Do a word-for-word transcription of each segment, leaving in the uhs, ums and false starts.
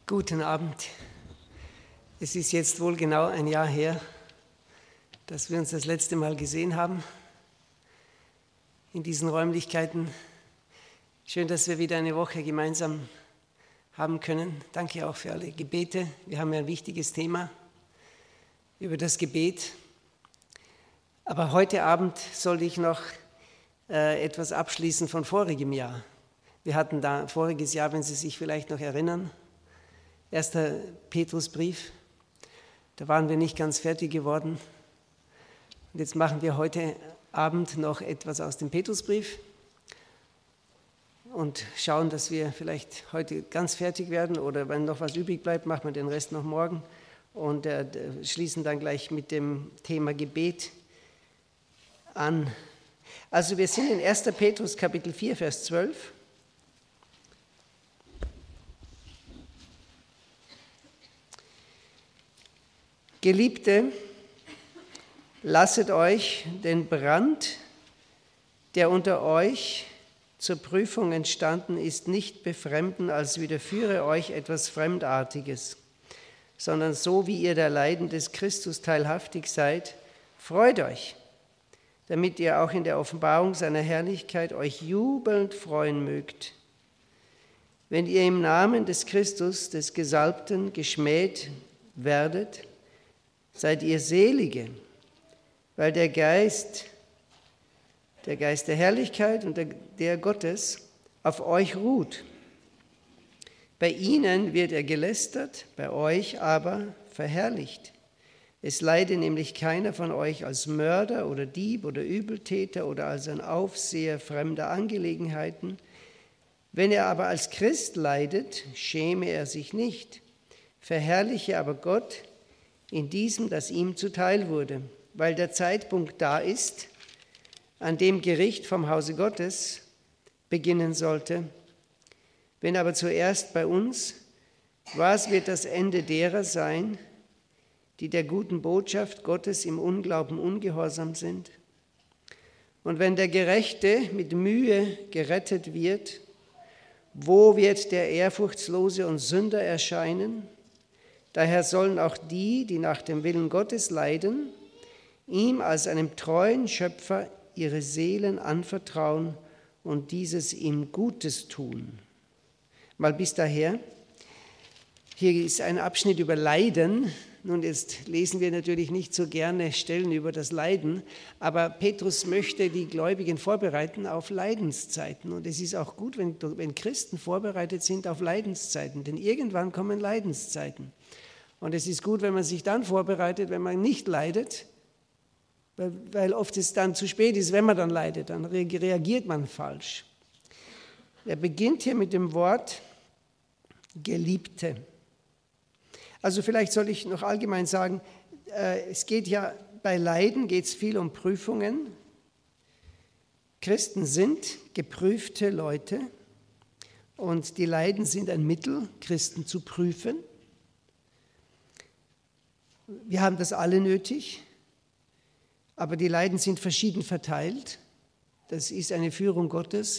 Guten Abend. Es ist jetzt wohl genau ein Jahr her, dass wir uns das letzte Mal gesehen haben in diesen Räumlichkeiten. Schön, dass wir wieder eine Woche gemeinsam haben können. Danke auch für alle Gebete. Wir haben ja ein wichtiges Thema über das Gebet. Aber heute Abend sollte ich noch äh, etwas abschließen von vorigem Jahr. Wir hatten da voriges Jahr, wenn Sie sich vielleicht noch erinnern, erster Petrusbrief. Da waren wir nicht ganz fertig geworden. Und jetzt machen wir heute Abend noch etwas aus dem Petrusbrief und schauen, dass wir vielleicht heute ganz fertig werden oder wenn noch was übrig bleibt, machen wir den Rest noch morgen und äh, schließen dann gleich mit dem Thema Gebet an. Also wir sind in erster Petrus Kapitel vier, Vers zwölf. Geliebte, lasset euch den Brand, der unter euch zur Prüfung entstanden ist, nicht befremden, als widerführe euch etwas Fremdartiges, sondern so wie ihr der Leiden des Christus teilhaftig seid, freut euch, damit ihr auch in der Offenbarung seiner Herrlichkeit euch jubelnd freuen mögt. Wenn ihr im Namen des Christus, des Gesalbten, geschmäht werdet, seid ihr Selige, weil der Geist, der Geist der Herrlichkeit und der, der Gottes auf euch ruht. Bei ihnen wird er gelästert, bei euch aber verherrlicht. Es leide nämlich keiner von euch als Mörder oder Dieb oder Übeltäter oder als ein Aufseher fremder Angelegenheiten. Wenn er aber als Christ leidet, schäme er sich nicht, verherrliche aber Gott in diesem, das ihm zuteil wurde, weil der Zeitpunkt da ist, an dem Gericht vom Hause Gottes beginnen sollte. Wenn aber zuerst bei uns, was wird das Ende derer sein, die der guten Botschaft Gottes im Unglauben ungehorsam sind? Und wenn der Gerechte mit Mühe gerettet wird, wo wird der Ehrfurchtslose und Sünder erscheinen? Daher sollen auch die, die nach dem Willen Gottes leiden, ihm als einem treuen Schöpfer ihre Seelen anvertrauen und dieses ihm Gutes tun. Mal bis daher. Hier ist ein Abschnitt über Leiden. Nun, jetzt lesen wir natürlich nicht so gerne Stellen über das Leiden, aber Petrus möchte die Gläubigen vorbereiten auf Leidenszeiten. Und es ist auch gut, wenn, wenn Christen vorbereitet sind auf Leidenszeiten, denn irgendwann kommen Leidenszeiten. Und es ist gut, wenn man sich dann vorbereitet, wenn man nicht leidet, weil, weil oft es dann zu spät ist, wenn man dann leidet, dann reagiert man falsch. Er beginnt hier mit dem Wort Geliebte. Also vielleicht soll ich noch allgemein sagen, äh, es geht ja bei Leiden geht es viel um Prüfungen. Christen sind geprüfte Leute und die Leiden sind ein Mittel, Christen zu prüfen. Wir haben das alle nötig, aber die Leiden sind verschieden verteilt. Das ist eine Führung Gottes.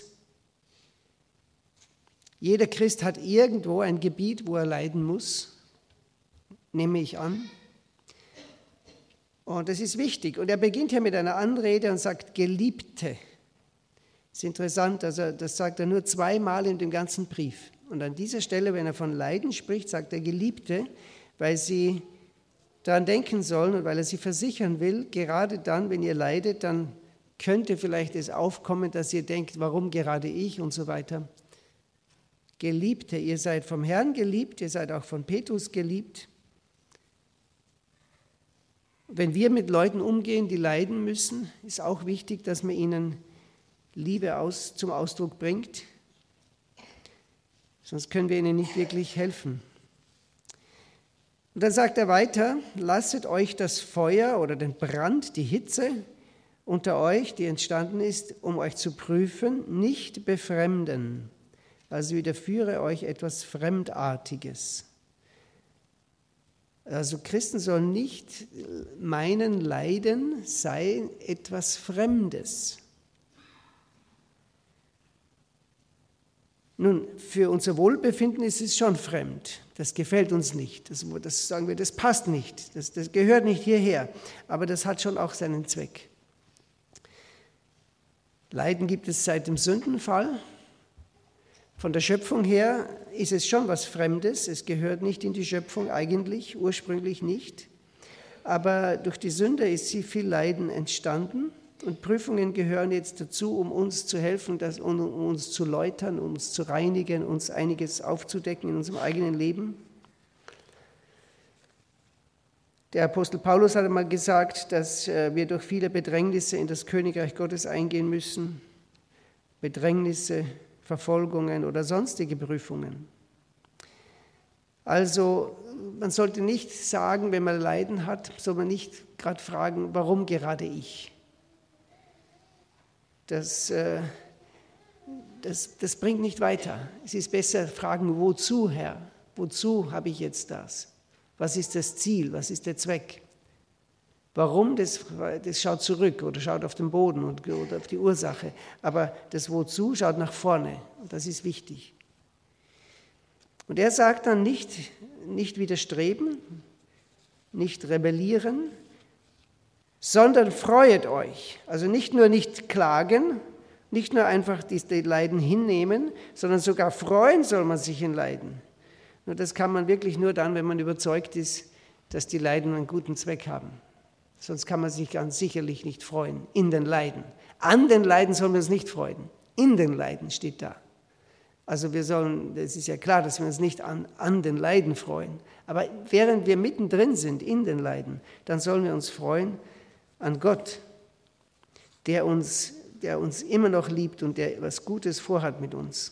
Jeder Christ hat irgendwo ein Gebiet, wo er leiden muss, nehme ich an. Und das ist wichtig. Und er beginnt hier mit einer Anrede und sagt, Geliebte. Das ist interessant, also das sagt er nur zweimal in dem ganzen Brief. Und an dieser Stelle, wenn er von Leiden spricht, sagt er Geliebte, weil sie daran denken sollen und weil er sie versichern will, gerade dann, wenn ihr leidet, dann könnte vielleicht es aufkommen, dass ihr denkt, warum gerade ich und so weiter. Geliebte, ihr seid vom Herrn geliebt, ihr seid auch von Petrus geliebt. Wenn wir mit Leuten umgehen, die leiden müssen, ist auch wichtig, dass man ihnen Liebe aus, zum Ausdruck bringt. Sonst können wir ihnen nicht wirklich helfen. Und dann sagt er weiter, lasset euch das Feuer oder den Brand, die Hitze unter euch, die entstanden ist, um euch zu prüfen, nicht befremden. Also widerführe euch etwas Fremdartiges. Also Christen sollen nicht meinen, Leiden sei etwas Fremdes. Nun, für unser Wohlbefinden ist es schon fremd. Das gefällt uns nicht. Das, das sagen wir, das passt nicht. Das, das gehört nicht hierher. Aber das hat schon auch seinen Zweck. Leiden gibt es seit dem Sündenfall. Von der Schöpfung her ist es schon was Fremdes. Es gehört nicht in die Schöpfung eigentlich, ursprünglich nicht. Aber durch die Sünde ist sie viel Leiden entstanden. Und Prüfungen gehören jetzt dazu, um uns zu helfen, das, um uns zu läutern, um uns zu reinigen, uns einiges aufzudecken in unserem eigenen Leben. Der Apostel Paulus hat einmal gesagt, dass wir durch viele Bedrängnisse in das Königreich Gottes eingehen müssen. Bedrängnisse, Verfolgungen oder sonstige Prüfungen. Also man sollte nicht sagen, wenn man Leiden hat, soll man nicht gerade fragen, warum gerade ich? Das, äh, das, das bringt nicht weiter. Es ist besser fragen, wozu, Herr? Wozu habe ich jetzt das? Was ist das Ziel? Was ist der Zweck? Warum, das, das schaut zurück oder schaut auf den Boden und, oder auf die Ursache. Aber das Wozu schaut nach vorne und das ist wichtig. Und er sagt dann nicht, nicht widerstreben, nicht rebellieren, sondern freuet euch. Also nicht nur nicht klagen, nicht nur einfach die, die Leiden hinnehmen, sondern sogar freuen soll man sich in Leiden. Nur das kann man wirklich nur dann, wenn man überzeugt ist, dass die Leiden einen guten Zweck haben. Sonst kann man sich ganz sicherlich nicht freuen in den Leiden. An den Leiden sollen wir uns nicht freuen. In den Leiden steht da. Also wir sollen, es ist ja klar, dass wir uns nicht an, an den Leiden freuen. Aber während wir mittendrin sind in den Leiden, dann sollen wir uns freuen an Gott, der uns, der uns immer noch liebt und der was Gutes vorhat mit uns.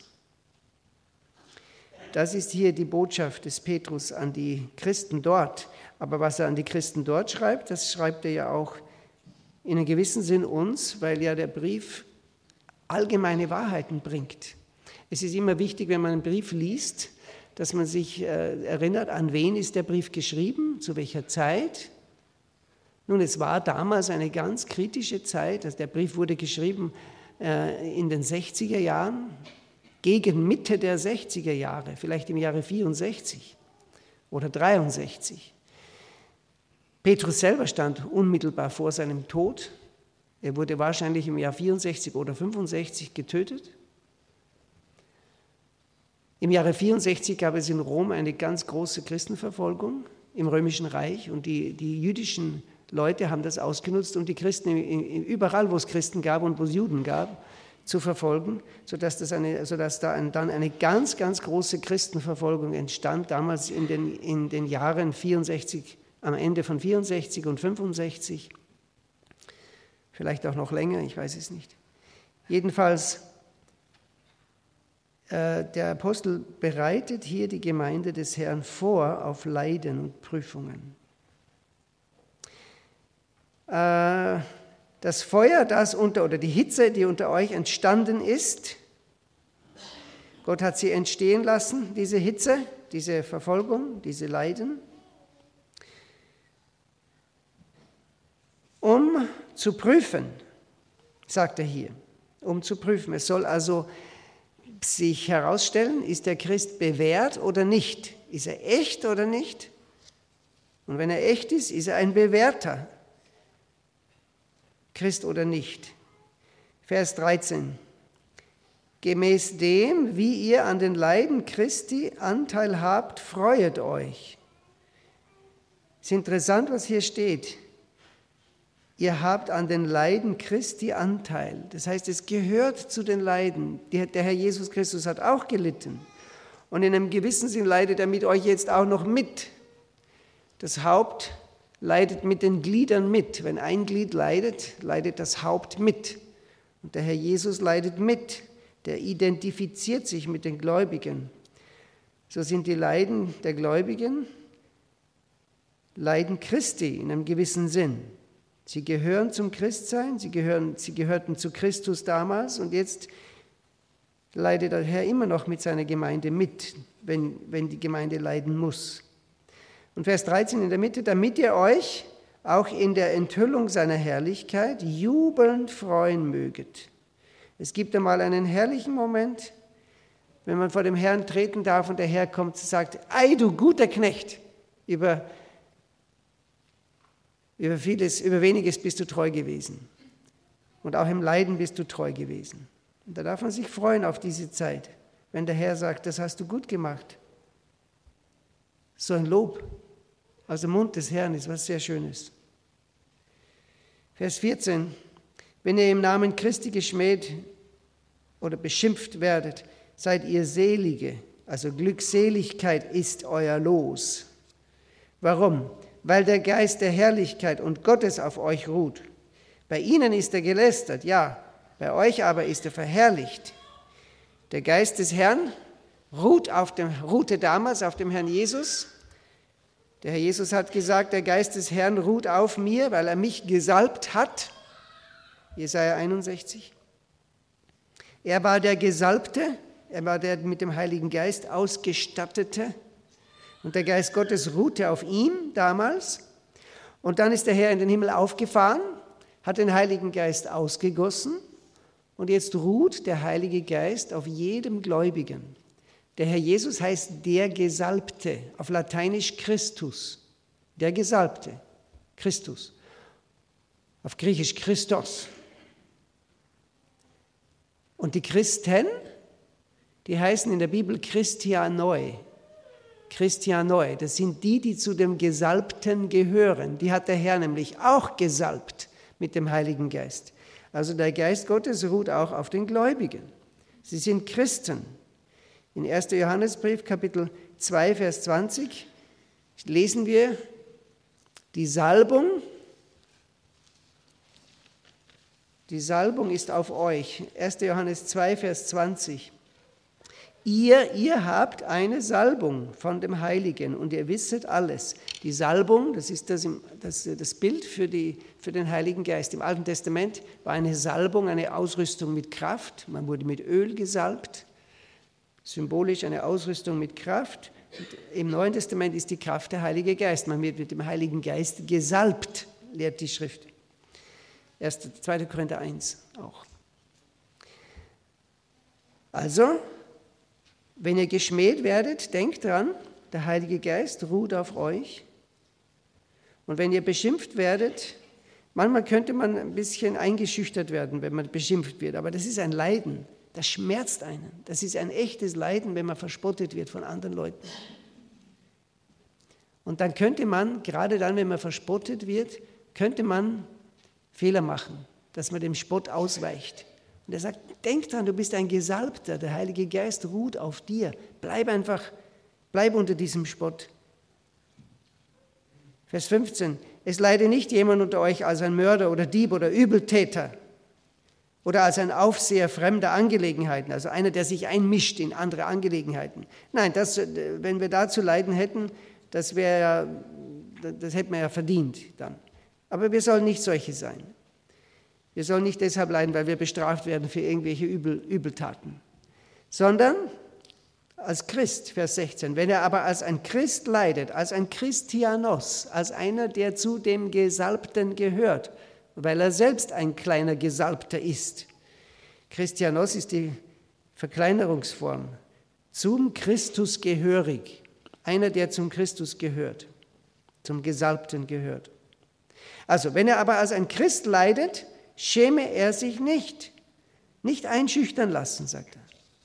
Das ist hier die Botschaft des Petrus an die Christen dort. Aber was er an die Christen dort schreibt, das schreibt er ja auch in einem gewissen Sinn uns, weil ja der Brief allgemeine Wahrheiten bringt. Es ist immer wichtig, wenn man einen Brief liest, dass man sich äh, erinnert, an wen ist der Brief geschrieben, zu welcher Zeit. Nun, es war damals eine ganz kritische Zeit. Also der Brief wurde geschrieben äh, in den sechziger Jahren, gegen Mitte der sechziger Jahre, vielleicht im Jahre vierundsechzig oder dreiundsechzig. Petrus selber stand unmittelbar vor seinem Tod. Er wurde wahrscheinlich im Jahr vierundsechzig oder fünfundsechzig getötet. Im Jahre vierundsechzig gab es in Rom eine ganz große Christenverfolgung im Römischen Reich und die, die jüdischen Leute haben das ausgenutzt, um die Christen überall, wo es Christen gab und wo es Juden gab, zu verfolgen, sodass, das eine, sodass da ein, dann eine ganz, ganz große Christenverfolgung entstand, damals in den, in den Jahren vierundsechzig, am Ende von vierundsechzig und fünfundsechzig, vielleicht auch noch länger, ich weiß es nicht. Jedenfalls, äh, der Apostel bereitet hier die Gemeinde des Herrn vor auf Leiden und Prüfungen. Äh, Das Feuer, das unter, oder die Hitze, die unter euch entstanden ist, Gott hat sie entstehen lassen, diese Hitze, diese Verfolgung, diese Leiden, um zu prüfen, sagt er hier, um zu prüfen. Es soll also sich herausstellen, ist der Christ bewährt oder nicht? Ist er echt oder nicht? Und wenn er echt ist, ist er ein Bewährter. Christ oder nicht. Vers dreizehn. Gemäß dem, wie ihr an den Leiden Christi Anteil habt, freuet euch. Es ist interessant, was hier steht. Ihr habt an den Leiden Christi Anteil. Das heißt, es gehört zu den Leiden. Der Herr Jesus Christus hat auch gelitten. Und in einem gewissen Sinn leidet er mit euch jetzt auch noch mit. Das Haupt leidet mit den Gliedern mit. Wenn ein Glied leidet, leidet das Haupt mit. Und der Herr Jesus leidet mit. Der identifiziert sich mit den Gläubigen. So sind die Leiden der Gläubigen Leiden Christi in einem gewissen Sinn. Sie gehören zum Christsein, sie, gehören, sie gehörten zu Christus damals und jetzt leidet der Herr immer noch mit seiner Gemeinde mit, wenn, wenn die Gemeinde leiden muss. Und Vers dreizehn in der Mitte, damit ihr euch auch in der Enthüllung seiner Herrlichkeit jubelnd freuen möget. Es gibt einmal einen herrlichen Moment, wenn man vor dem Herrn treten darf und der Herr kommt und sagt, ei du guter Knecht, über, über vieles, über weniges bist du treu gewesen. Und auch im Leiden bist du treu gewesen. Und da darf man sich freuen auf diese Zeit, wenn der Herr sagt, das hast du gut gemacht. So ein Lob aus dem Mund des Herrn ist was sehr Schönes. Vers vierzehn. Wenn ihr im Namen Christi geschmäht oder beschimpft werdet, seid ihr Selige, also Glückseligkeit ist euer Los. Warum? Weil der Geist der Herrlichkeit und Gottes auf euch ruht. Bei ihnen ist er gelästert, ja, bei euch aber ist er verherrlicht. Der Geist des Herrn ruht auf dem, ruhte damals auf dem Herrn Jesus. Der Herr Jesus hat gesagt, der Geist des Herrn ruht auf mir, weil er mich gesalbt hat. Jesaja einundsechzig. Er war der Gesalbte, er war der mit dem Heiligen Geist ausgestattete. Und der Geist Gottes ruhte auf ihm damals. Und dann ist der Herr in den Himmel aufgefahren, hat den Heiligen Geist ausgegossen. Und jetzt ruht der Heilige Geist auf jedem Gläubigen. Der Herr Jesus heißt der Gesalbte, auf Lateinisch Christus. Der Gesalbte, Christus. Auf Griechisch Christos. Und die Christen, die heißen in der Bibel Christianoi. Christianoi, das sind die, die zu dem Gesalbten gehören. Die hat der Herr nämlich auch gesalbt mit dem Heiligen Geist. Also der Geist Gottes ruht auch auf den Gläubigen. Sie sind Christen. In erster Johannesbrief, Kapitel zwei, Vers zwanzig, lesen wir die Salbung. Die Salbung ist auf euch. erster Johannes zwei, Vers zwanzig. Ihr, ihr habt eine Salbung von dem Heiligen und ihr wisset alles. Die Salbung, das ist das, das, das Bild für, die, für den Heiligen Geist. Im Alten Testament war eine Salbung, eine Ausrüstung mit Kraft. Man wurde mit Öl gesalbt, symbolisch eine Ausrüstung mit Kraft. Und im Neuen Testament ist die Kraft der Heilige Geist. Man wird mit dem Heiligen Geist gesalbt, lehrt die Schrift. zweiter Korinther eins auch. Also, wenn ihr geschmäht werdet, denkt dran, der Heilige Geist ruht auf euch. Und wenn ihr beschimpft werdet, manchmal könnte man ein bisschen eingeschüchtert werden, wenn man beschimpft wird, aber das ist ein Leiden, das schmerzt einen. Das ist ein echtes Leiden, wenn man verspottet wird von anderen Leuten. Und dann könnte man, gerade dann, wenn man verspottet wird, könnte man Fehler machen, dass man dem Spott ausweicht. Und er sagt, denk dran, du bist ein Gesalbter, der Heilige Geist ruht auf dir. Bleib einfach, bleib unter diesem Spott. Vers fünfzehn, es leide nicht jemand unter euch als ein Mörder oder Dieb oder Übeltäter oder als ein Aufseher fremder Angelegenheiten, also einer, der sich einmischt in andere Angelegenheiten. Nein, das, wenn wir da zu leiden hätten, das, wäre, das hätten wir ja verdient dann. Aber wir sollen nicht solche sein. Wir sollen nicht deshalb leiden, weil wir bestraft werden für irgendwelche Übel, Übeltaten, sondern als Christ, Vers sechzehn, wenn er aber als ein Christ leidet, als ein Christianos, als einer, der zu dem Gesalbten gehört, weil er selbst ein kleiner Gesalbter ist. Christianos ist die Verkleinerungsform, zum Christus gehörig, einer, der zum Christus gehört, zum Gesalbten gehört. Also, wenn er aber als ein Christ leidet, schäme er sich nicht. Nicht einschüchtern lassen, sagt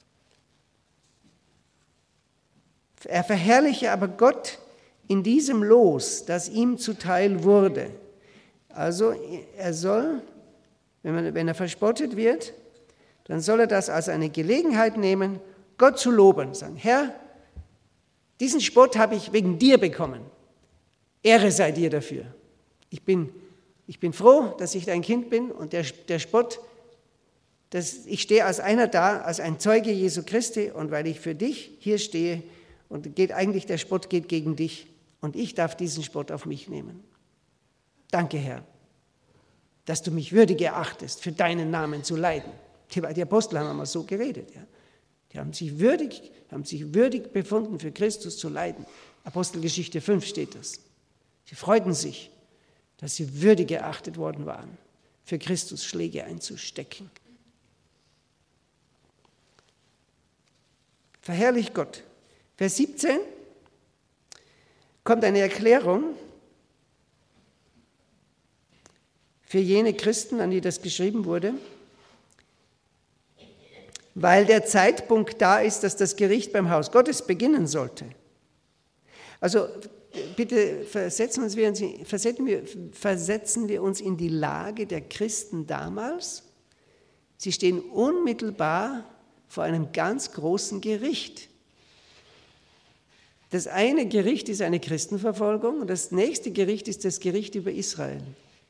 er. Er verherrliche aber Gott in diesem Los, das ihm zuteil wurde. Also er soll, wenn, man, wenn er verspottet wird, dann soll er das als eine Gelegenheit nehmen, Gott zu loben. Sagen, Herr, diesen Spott habe ich wegen dir bekommen. Ehre sei dir dafür. Ich bin, ich bin froh, dass ich dein Kind bin und der, der Spott, das, ich stehe als einer da, als ein Zeuge Jesu Christi und weil ich für dich hier stehe und geht eigentlich der Spott geht gegen dich und ich darf diesen Spott auf mich nehmen. Danke, Herr, dass du mich würdig erachtest, für deinen Namen zu leiden. Die, die Apostel haben einmal so geredet. Ja. Die haben sich, würdig, haben sich würdig befunden, für Christus zu leiden. Apostelgeschichte fünf steht das. Sie freuten sich, dass sie würdig erachtet worden waren, für Christus Schläge einzustecken. Verherrlicht Gott. Vers siebzehn kommt eine Erklärung für jene Christen, an die das geschrieben wurde, weil der Zeitpunkt da ist, dass das Gericht beim Haus Gottes beginnen sollte. Also bitte versetzen, uns wir uns, versetzen, wir, versetzen wir uns in die Lage der Christen damals. Sie stehen unmittelbar vor einem ganz großen Gericht. Das eine Gericht ist eine Christenverfolgung und das nächste Gericht ist das Gericht über Israel.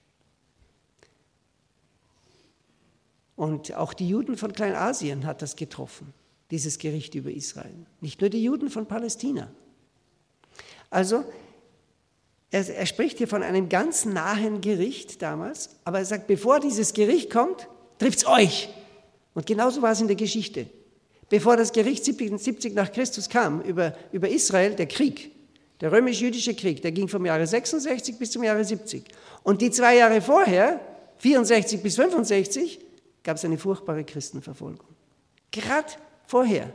Und auch die Juden von Kleinasien hat das getroffen, dieses Gericht über Israel. Nicht nur die Juden von Palästina. Also, er, er spricht hier von einem ganz nahen Gericht damals, aber er sagt, bevor dieses Gericht kommt, trifft es euch. Und genauso war es in der Geschichte. Bevor das Gericht siebzig nach Christus kam über, über Israel, der Krieg, der römisch-jüdische Krieg, der ging vom Jahre sechsundsechzig bis zum Jahre siebzig. Und die zwei Jahre vorher, vierundsechzig bis fünfundsechzig, gab es eine furchtbare Christenverfolgung. Gerade vorher.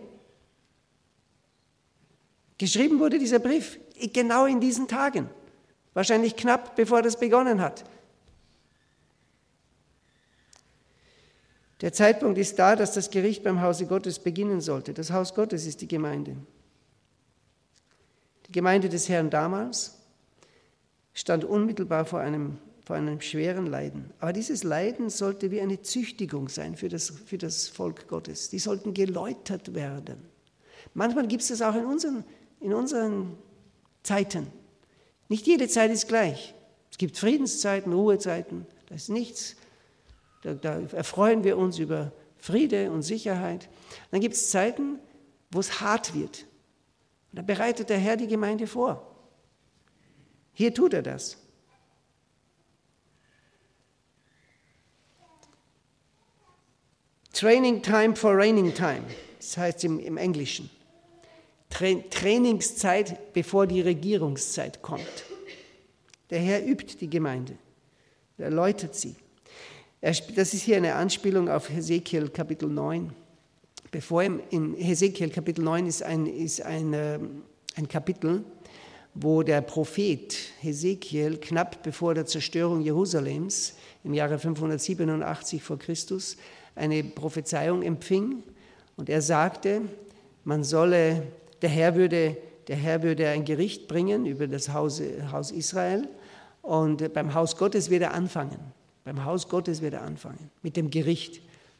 Geschrieben wurde dieser Brief genau in diesen Tagen, wahrscheinlich knapp bevor das begonnen hat. Der Zeitpunkt ist da, dass das Gericht beim Hause Gottes beginnen sollte. Das Haus Gottes ist die Gemeinde. Die Gemeinde des Herrn damals stand unmittelbar vor einem, vor einem schweren Leiden. Aber dieses Leiden sollte wie eine Züchtigung sein für das, für das Volk Gottes. Die sollten geläutert werden. Manchmal gibt es das auch in unseren, in unseren Zeiten. Nicht jede Zeit ist gleich. Es gibt Friedenszeiten, Ruhezeiten, da ist nichts. Da, da erfreuen wir uns über Friede und Sicherheit. Dann gibt es Zeiten, wo es hart wird. Und da bereitet der Herr die Gemeinde vor. Hier tut er das. Training time for reigning time, das heißt im, im Englischen. Tra- Trainingszeit, bevor die Regierungszeit kommt. Der Herr übt die Gemeinde, er läutet sie. Das ist hier eine Anspielung auf Hesekiel Kapitel neun. Bevor im, in Hesekiel Kapitel neun ist, ein, ist ein, ein Kapitel, wo der Prophet Hesekiel knapp bevor der Zerstörung Jerusalems im Jahre fünfhundertsiebenundachtzig vor Christus eine Prophezeiung empfing. Und er sagte, man solle, der Herr würde, der Herr würde ein Gericht bringen über das Haus, Haus Israel und beim Haus Gottes wird er anfangen. Beim Haus Gottes wird er anfangen, mit dem Gericht.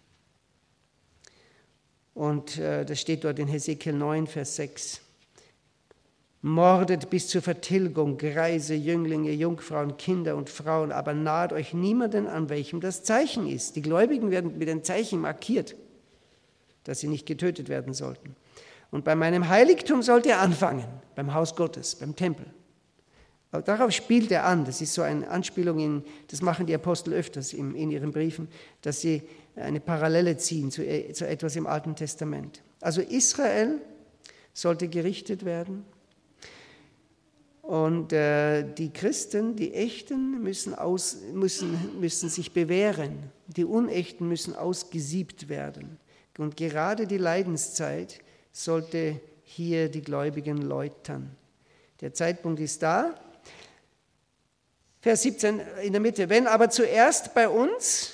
Und äh, das steht dort in Hesekiel neun, Vers sechs. Mordet bis zur Vertilgung, Greise, Jünglinge, Jungfrauen, Kinder und Frauen, aber naht euch niemanden, an welchem das Zeichen ist. Die Gläubigen werden mit dem Zeichen markiert, dass sie nicht getötet werden sollten. Und bei meinem Heiligtum sollt ihr anfangen, beim Haus Gottes, beim Tempel. Darauf spielt er an, das ist so eine Anspielung, in, das machen die Apostel öfters in, in ihren Briefen, dass sie eine Parallele ziehen zu, zu etwas im Alten Testament. Also Israel sollte gerichtet werden und äh, die Christen, die Echten, müssen, aus, müssen, müssen sich bewähren, die Unechten müssen ausgesiebt werden. Und gerade die Leidenszeit sollte hier die Gläubigen läutern. Der Zeitpunkt ist da. Vers siebzehn in der Mitte. Wenn aber zuerst bei uns,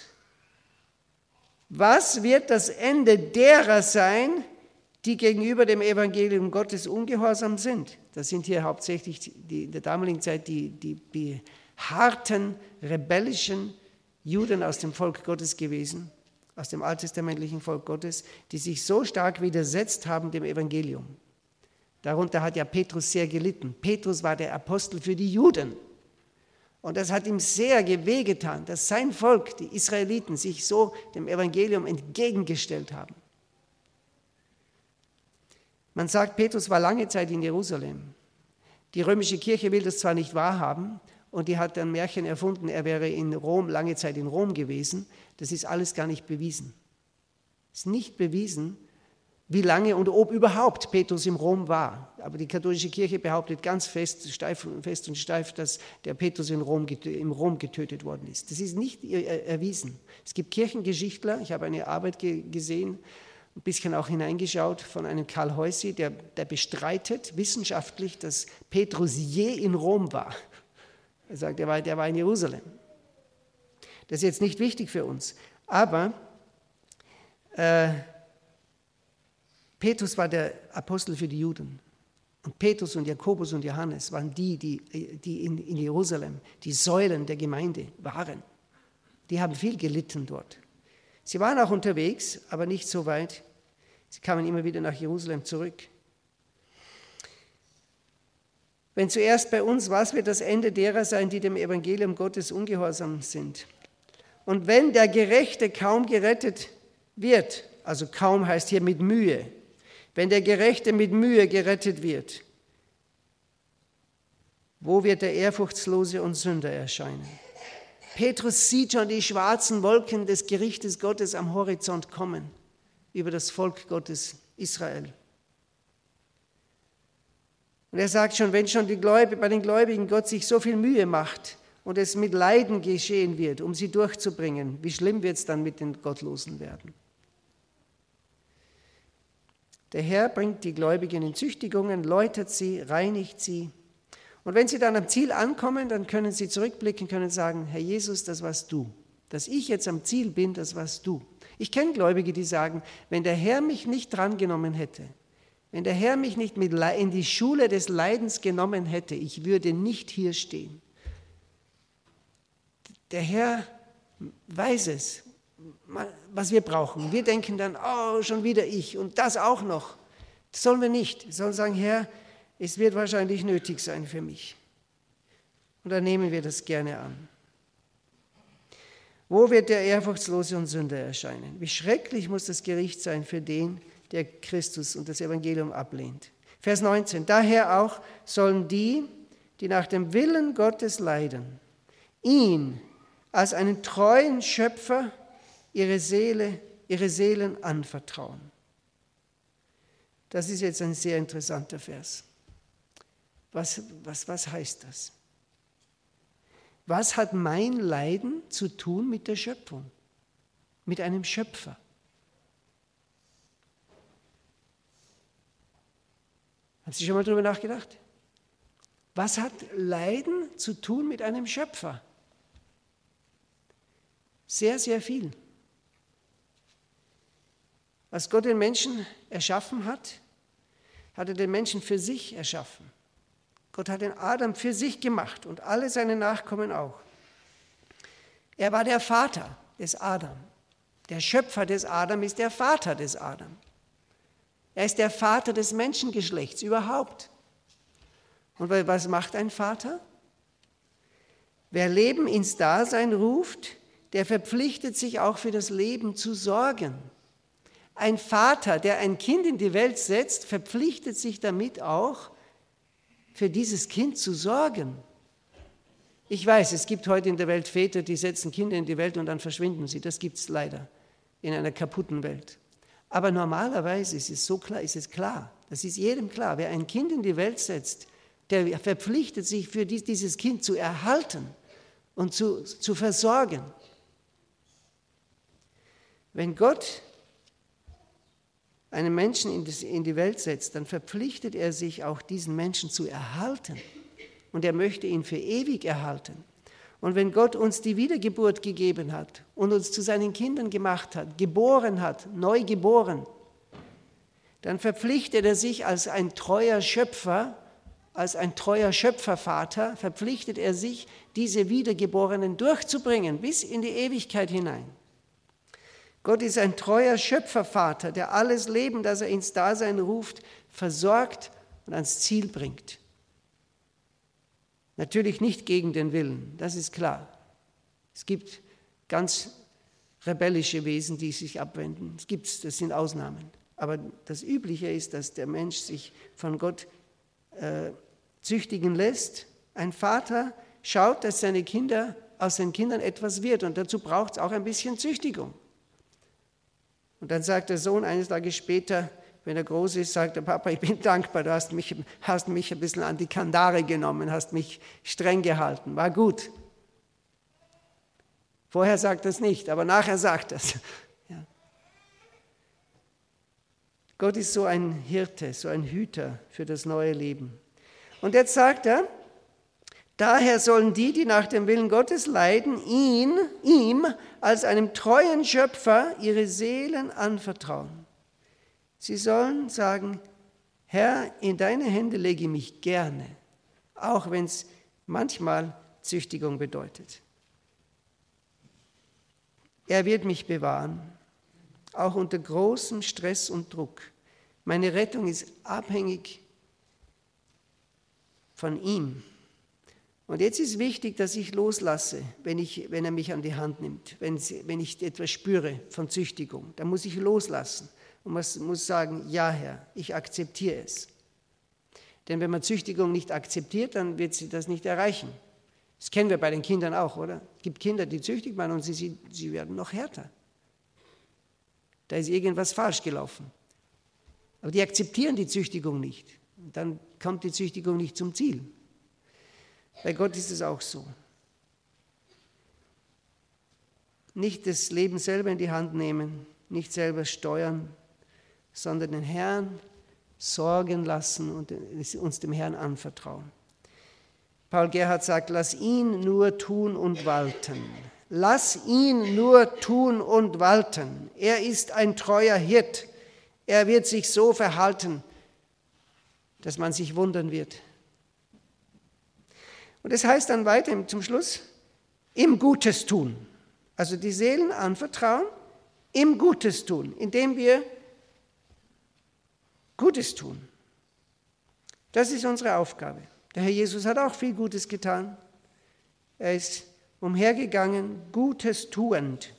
was wird das Ende derer sein, die gegenüber dem Evangelium Gottes ungehorsam sind? Das sind hier hauptsächlich die, in der damaligen Zeit die, die, die harten, rebellischen Juden aus dem Volk Gottes gewesen, aus dem alttestamentlichen Volk Gottes, die sich so stark widersetzt haben dem Evangelium. Darunter hat ja Petrus sehr gelitten. Petrus war der Apostel für die Juden. Und das hat ihm sehr wehgetan, dass sein Volk, die Israeliten, sich so dem Evangelium entgegengestellt haben. Man sagt, Petrus war lange Zeit in Jerusalem. Die römische Kirche will das zwar nicht wahrhaben und die hat ein Märchen erfunden, er wäre in Rom, lange Zeit in Rom gewesen. Das ist alles gar nicht bewiesen. Es ist nicht bewiesen, wie lange und ob überhaupt Petrus in Rom war. Aber die katholische Kirche behauptet ganz fest, steif, fest und steif, dass der Petrus in Rom, in Rom getötet worden ist. Das ist nicht erwiesen. Es gibt Kirchengeschichtler, ich habe eine Arbeit ge- gesehen, ein bisschen auch hineingeschaut von einem Karl Heusi, der, der bestreitet wissenschaftlich, dass Petrus je in Rom war. Er sagt, er war, der war in Jerusalem. Das ist jetzt nicht wichtig für uns, aber äh, Petrus war der Apostel für die Juden. Und Petrus und Jakobus und Johannes waren die, die, die in, in Jerusalem die Säulen der Gemeinde waren. Die haben viel gelitten dort. Sie waren auch unterwegs, aber nicht so weit. Sie kamen immer wieder nach Jerusalem zurück. Wenn zuerst bei uns, was wird das Ende derer sein, die dem Evangelium Gottes ungehorsam sind? Und wenn der Gerechte kaum gerettet wird, also kaum heißt hier mit Mühe, wenn der Gerechte mit Mühe gerettet wird, wo wird der Ehrfurchtslose und Sünder erscheinen? Petrus sieht schon die schwarzen Wolken des Gerichtes Gottes am Horizont kommen über das Volk Gottes Israel. Und er sagt schon, wenn schon die Gläubigen, bei den Gläubigen Gott sich so viel Mühe macht und es mit Leiden geschehen wird, um sie durchzubringen, wie schlimm wird es dann mit den Gottlosen werden? Der Herr bringt die Gläubigen in Züchtigungen, läutert sie, reinigt sie. Und wenn sie dann am Ziel ankommen, dann können sie zurückblicken, können sagen, Herr Jesus, das warst du. Dass ich jetzt am Ziel bin, das warst du. Ich kenne Gläubige, die sagen, wenn der Herr mich nicht drangenommen hätte, wenn der Herr mich nicht mit in die Schule des Leidens genommen hätte, ich würde nicht hier stehen. Der Herr weiß es, was wir brauchen. Wir denken dann, oh, schon wieder ich und das auch noch. Das sollen wir nicht. Wir sollen sagen, Herr, es wird wahrscheinlich nötig sein für mich. Und dann nehmen wir das gerne an. Wo wird der Ehrfurchtslose und Sünder erscheinen? Wie schrecklich muss das Gericht sein für den, der Christus und das Evangelium ablehnt. Vers neunzehn. Daher auch sollen die, die nach dem Willen Gottes leiden, ihn als einen treuen Schöpfer ihre Seele, ihre Seelen anvertrauen. Das ist jetzt ein sehr interessanter Vers. Was, was, was heißt das? Was hat mein Leiden zu tun mit der Schöpfung, mit einem Schöpfer? Haben Sie schon mal darüber nachgedacht? Was hat Leiden zu tun mit einem Schöpfer? Sehr, sehr viel. Als Gott den Menschen erschaffen hat, hat er den Menschen für sich erschaffen. Gott hat den Adam für sich gemacht und alle seine Nachkommen auch. Er war der Vater des Adam. Der Schöpfer des Adam ist der Vater des Adam. Er ist der Vater des Menschengeschlechts überhaupt. Und was macht ein Vater? Wer Leben ins Dasein ruft, der verpflichtet sich auch für das Leben zu sorgen. Ein Vater, der ein Kind in die Welt setzt, verpflichtet sich damit auch, für dieses Kind zu sorgen. Ich weiß, es gibt heute in der Welt Väter, die setzen Kinder in die Welt und dann verschwinden sie. Das gibt es leider in einer kaputten Welt. Aber normalerweise ist es so klar, ist es klar, das ist jedem klar, wer ein Kind in die Welt setzt, der verpflichtet sich für dieses Kind zu erhalten und zu, zu versorgen. Wenn Gott einen Menschen in die Welt setzt, dann verpflichtet er sich auch, diesen Menschen zu erhalten. Und er möchte ihn für ewig erhalten. Und wenn Gott uns die Wiedergeburt gegeben hat und uns zu seinen Kindern gemacht hat, geboren hat, neu geboren, dann verpflichtet er sich als ein treuer Schöpfer, als ein treuer Schöpfervater, verpflichtet er sich, diese Wiedergeborenen durchzubringen bis in die Ewigkeit hinein. Gott ist ein treuer Schöpfervater, der alles Leben, das er ins Dasein ruft, versorgt und ans Ziel bringt. Natürlich nicht gegen den Willen, das ist klar. Es gibt ganz rebellische Wesen, die sich abwenden. Das gibt's, das sind Ausnahmen. Aber das Übliche ist, dass der Mensch sich von Gott äh, züchtigen lässt. Ein Vater schaut, dass seine Kinder, aus den Kindern etwas wird und dazu braucht es auch ein bisschen Züchtigung. Und dann sagt der Sohn eines Tages später, wenn er groß ist, sagt der Papa, ich bin dankbar, du hast mich, hast mich ein bisschen an die Kandare genommen, hast mich streng gehalten, war gut. Vorher sagt er es nicht, aber nachher sagt er es. Ja. Gott ist so ein Hirte, so ein Hüter für das neue Leben. Und jetzt sagt er, daher sollen die, die nach dem Willen Gottes leiden, ihn, ihm als einem treuen Schöpfer ihre Seelen anvertrauen. Sie sollen sagen, Herr, in deine Hände lege ich mich gerne, auch wenn es manchmal Züchtigung bedeutet. Er wird mich bewahren, auch unter großem Stress und Druck. Meine Rettung ist abhängig von ihm. Und jetzt ist wichtig, dass ich loslasse, wenn, ich, wenn er mich an die Hand nimmt, wenn, wenn ich etwas spüre von Züchtigung. Dann muss ich loslassen und muss, muss sagen, ja Herr, ich akzeptiere es. Denn wenn man Züchtigung nicht akzeptiert, dann wird sie das nicht erreichen. Das kennen wir bei den Kindern auch, oder? Es gibt Kinder, die züchtig waren und sie, sie, sie werden noch härter. Da ist irgendwas falsch gelaufen. Aber die akzeptieren die Züchtigung nicht. Und dann kommt die Züchtigung nicht zum Ziel. Bei Gott ist es auch so. Nicht das Leben selber in die Hand nehmen, nicht selber steuern, sondern den Herrn sorgen lassen und uns dem Herrn anvertrauen. Paul Gerhardt sagt, lass ihn nur tun und walten. Lass ihn nur tun und walten. Er ist ein treuer Hirt. Er wird sich so verhalten, dass man sich wundern wird. Und es heißt dann weiter zum Schluss, im Gutes tun. Also die Seelen anvertrauen, im Gutes tun, indem wir Gutes tun. Das ist unsere Aufgabe. Der Herr Jesus hat auch viel Gutes getan. Er ist umhergegangen, Gutes tuend.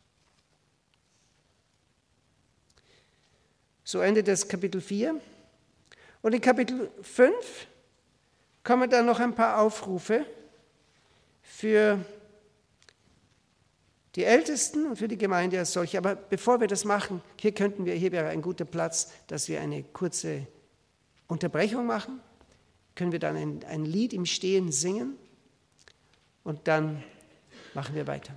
So endet das Kapitel vier. Und in Kapitel fünf kommen dann noch ein paar Aufrufe für die Ältesten und für die Gemeinde als solche. Aber bevor wir das machen, hier könnten wir, hier wäre ein guter Platz, dass wir eine kurze Unterbrechung machen. Können wir dann ein, ein Lied im Stehen singen und dann machen wir weiter.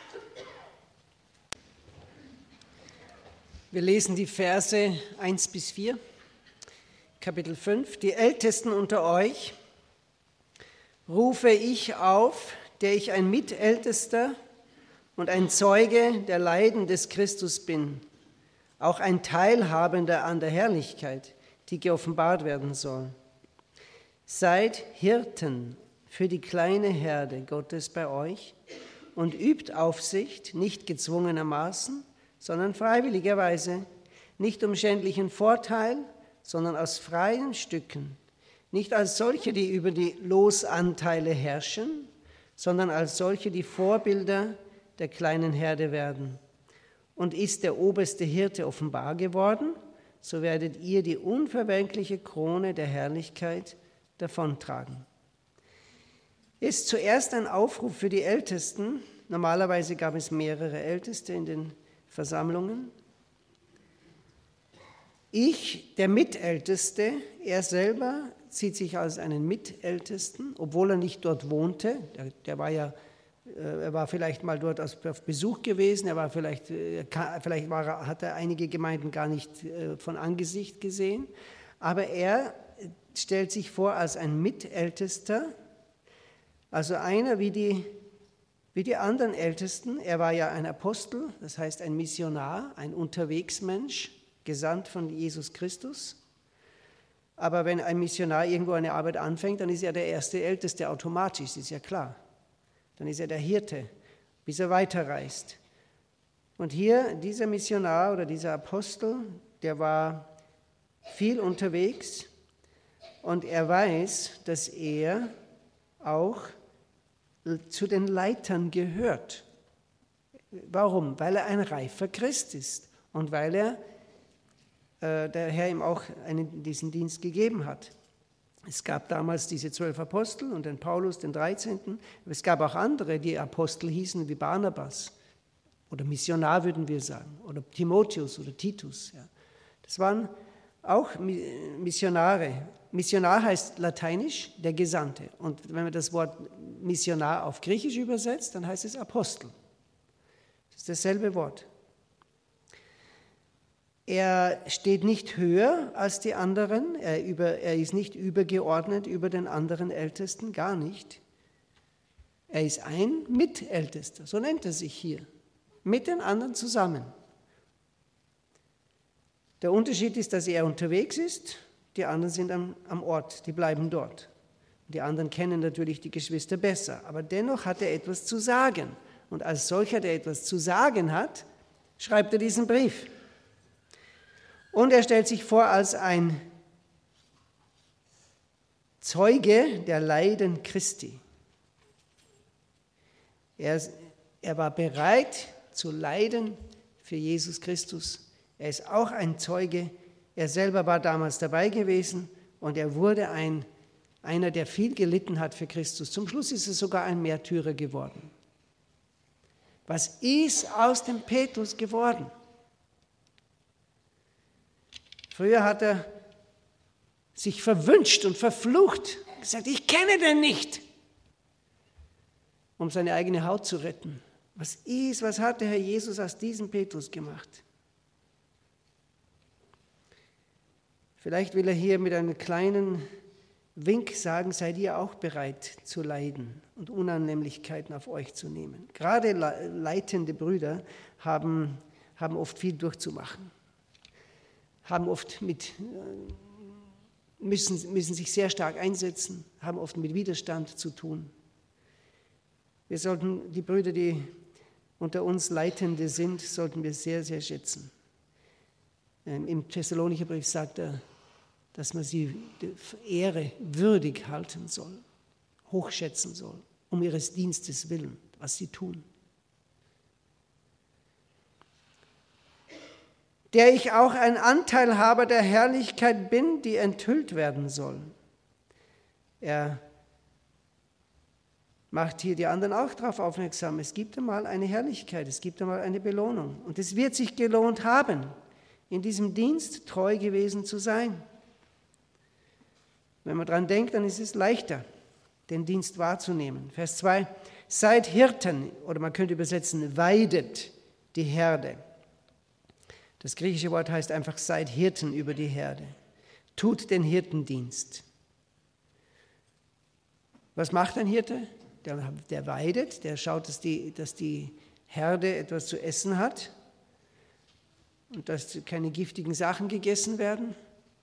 Wir lesen die Verse eins bis vier, Kapitel fünf. Die Ältesten unter euch rufe ich auf, der ich ein Mitältester und ein Zeuge der Leiden des Christus bin, auch ein Teilhabender an der Herrlichkeit, die geoffenbart werden soll. Seid Hirten für die kleine Herde Gottes bei euch und übt Aufsicht, nicht gezwungenermaßen, sondern freiwilligerweise, nicht um schändlichen Vorteil, sondern aus freien Stücken, nicht als solche, die über die Losanteile herrschen, sondern als solche, die Vorbilder der kleinen Herde werden. Und ist der oberste Hirte offenbar geworden, so werdet ihr die unverwelkliche Krone der Herrlichkeit davontragen. Ist zuerst ein Aufruf für die Ältesten. Normalerweise gab es mehrere Älteste in den Versammlungen. Ich, der Mitälteste, er selber sieht sich als einen Mitältesten, obwohl er nicht dort wohnte. Der, der war ja, er war vielleicht mal dort auf Besuch gewesen, er war vielleicht, vielleicht war, hat er einige Gemeinden gar nicht von Angesicht gesehen, aber er stellt sich vor als ein Mitältester, also einer wie die, wie die anderen Ältesten. Er war ja ein Apostel, das heißt ein Missionar, ein Unterwegsmensch, gesandt von Jesus Christus. Aber wenn ein Missionar irgendwo eine Arbeit anfängt, dann ist er der erste Älteste automatisch, ist ja klar. Dann ist er der Hirte, bis er weiterreist. Und hier, dieser Missionar oder dieser Apostel, der war viel unterwegs und er weiß, dass er auch zu den Leitern gehört. Warum? Weil er ein reifer Christ ist und weil er äh, der Herr ihm auch einen, diesen Dienst gegeben hat. Es gab damals diese zwölf Apostel und den Paulus, den dreizehnten. Es gab auch andere, die Apostel hießen, wie Barnabas oder Missionar, würden wir sagen, oder Timotheus oder Titus. Ja. Das waren auch Missionare. Missionar heißt lateinisch der Gesandte. Und wenn man das Wort Missionar auf Griechisch übersetzt, dann heißt es Apostel. Das ist dasselbe Wort. Er steht nicht höher als die anderen, er, über, er ist nicht übergeordnet über den anderen Ältesten, gar nicht. Er ist ein Mitältester, so nennt er sich hier, mit den anderen zusammen. Der Unterschied ist, dass er unterwegs ist, die anderen sind am, am Ort, die bleiben dort. Die anderen kennen natürlich die Geschwister besser, aber dennoch hat er etwas zu sagen. Und als solcher, der etwas zu sagen hat, schreibt er diesen Brief. Und er stellt sich vor als ein Zeuge der Leiden Christi. Er, er war bereit zu leiden für Jesus Christus. Er ist auch ein Zeuge. Er selber war damals dabei gewesen und er wurde ein, einer, der viel gelitten hat für Christus. Zum Schluss ist er sogar ein Märtyrer geworden. Was ist aus dem Petrus geworden? Früher hat er sich verwünscht und verflucht, gesagt, ich kenne den nicht, um seine eigene Haut zu retten. Was ist, was hat der Herr Jesus aus diesem Petrus gemacht? Vielleicht will er hier mit einem kleinen Wink sagen, seid ihr auch bereit zu leiden und Unannehmlichkeiten auf euch zu nehmen. Gerade leitende Brüder haben, haben oft viel durchzumachen, haben oft mit, müssen, müssen sich sehr stark einsetzen, haben oft mit Widerstand zu tun. Wir sollten die Brüder, die unter uns Leitende sind, sollten wir sehr, sehr schätzen. Im Thessalonicher Brief sagt er, dass man sie der Ehre würdig halten soll, hochschätzen soll, um ihres Dienstes willen, was sie tun. Der ich auch ein Anteilhaber der Herrlichkeit bin, die enthüllt werden soll. Er macht hier die anderen auch darauf aufmerksam, es gibt einmal eine Herrlichkeit, es gibt einmal eine Belohnung. Und es wird sich gelohnt haben, in diesem Dienst treu gewesen zu sein. Wenn man daran denkt, dann ist es leichter, den Dienst wahrzunehmen. Vers zwei, seid Hirten, oder man könnte übersetzen, weidet die Herde. Das griechische Wort heißt einfach, seid Hirten über die Herde. Tut den Hirtendienst. Was macht ein Hirte? Der, der weidet, der schaut, dass die, dass die Herde etwas zu essen hat und dass keine giftigen Sachen gegessen werden.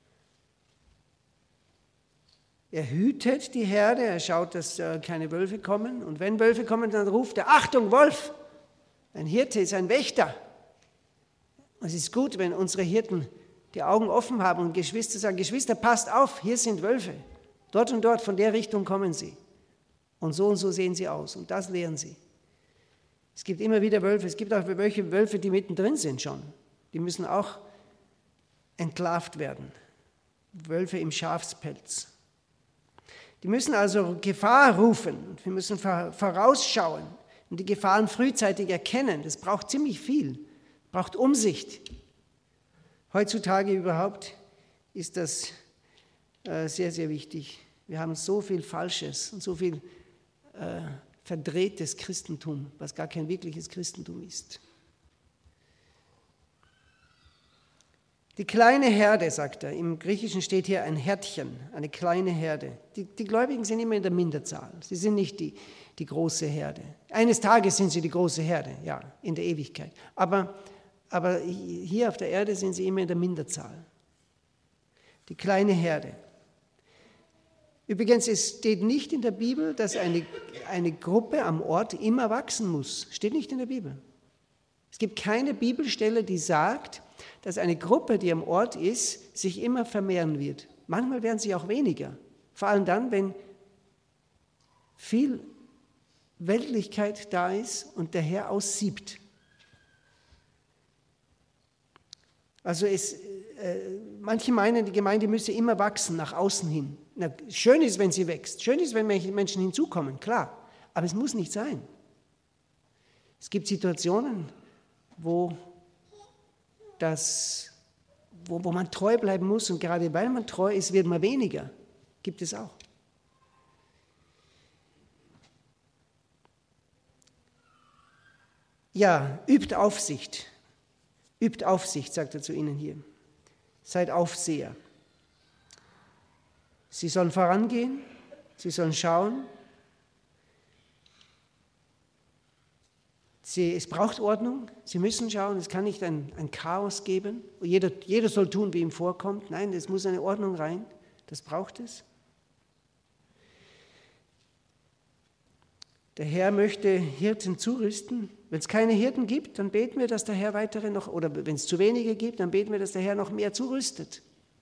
Er hütet die Herde, er schaut, dass äh, keine Wölfe kommen. Und wenn Wölfe kommen, dann ruft er, Achtung, Wolf! Ein Hirte ist ein Wächter. Und es ist gut, wenn unsere Hirten die Augen offen haben und Geschwister sagen, Geschwister, passt auf, hier sind Wölfe. Dort und dort, von der Richtung kommen sie. Und so und so sehen sie aus. Und das lehren sie. Es gibt immer wieder Wölfe. Es gibt auch welche Wölfe, die mittendrin sind schon. Die müssen auch entlarvt werden. Wölfe im Schafspelz. Die müssen also Gefahr rufen und wir müssen vorausschauen und die Gefahren frühzeitig erkennen. Das braucht ziemlich viel, braucht Umsicht. Heutzutage überhaupt ist das äh, sehr, sehr wichtig. Wir haben so viel Falsches und so viel äh, verdrehtes Christentum, was gar kein wirkliches Christentum ist. Die kleine Herde, sagt er, im Griechischen steht hier ein Herdchen, eine kleine Herde. Die, die Gläubigen sind immer in der Minderzahl, sie sind nicht die, die große Herde. Eines Tages sind sie die große Herde, ja, in der Ewigkeit. Aber, aber hier auf der Erde sind sie immer in der Minderzahl. Die kleine Herde. Übrigens, es steht nicht in der Bibel, dass eine, eine Gruppe am Ort immer wachsen muss. Steht nicht in der Bibel. Es gibt keine Bibelstelle, die sagt, dass eine Gruppe, die am Ort ist, sich immer vermehren wird. Manchmal werden sie auch weniger. Vor allem dann, wenn viel Weltlichkeit da ist und der Herr aussiebt. Also es, äh, manche meinen, die Gemeinde müsse immer wachsen, nach außen hin. Na, schön ist, wenn sie wächst. Schön ist, wenn Menschen hinzukommen, klar. Aber es muss nicht sein. Es gibt Situationen, wo, das, wo, wo man treu bleiben muss. Und gerade weil man treu ist, wird man weniger. Gibt es auch. Ja, übt Aufsicht. Übt Aufsicht, sagt er zu ihnen hier. Seid Aufseher. Sie sollen vorangehen, sie sollen schauen. Sie, es braucht Ordnung, sie müssen schauen, es kann nicht ein, ein Chaos geben. Jeder, jeder soll tun, wie ihm vorkommt. Nein, es muss eine Ordnung rein, das braucht es. Der Herr möchte Hirten zurüsten. Wenn es keine Hirten gibt, dann beten wir, dass der Herr weitere noch, oder wenn es zu wenige gibt, dann beten wir, dass der Herr noch mehr zurüstet.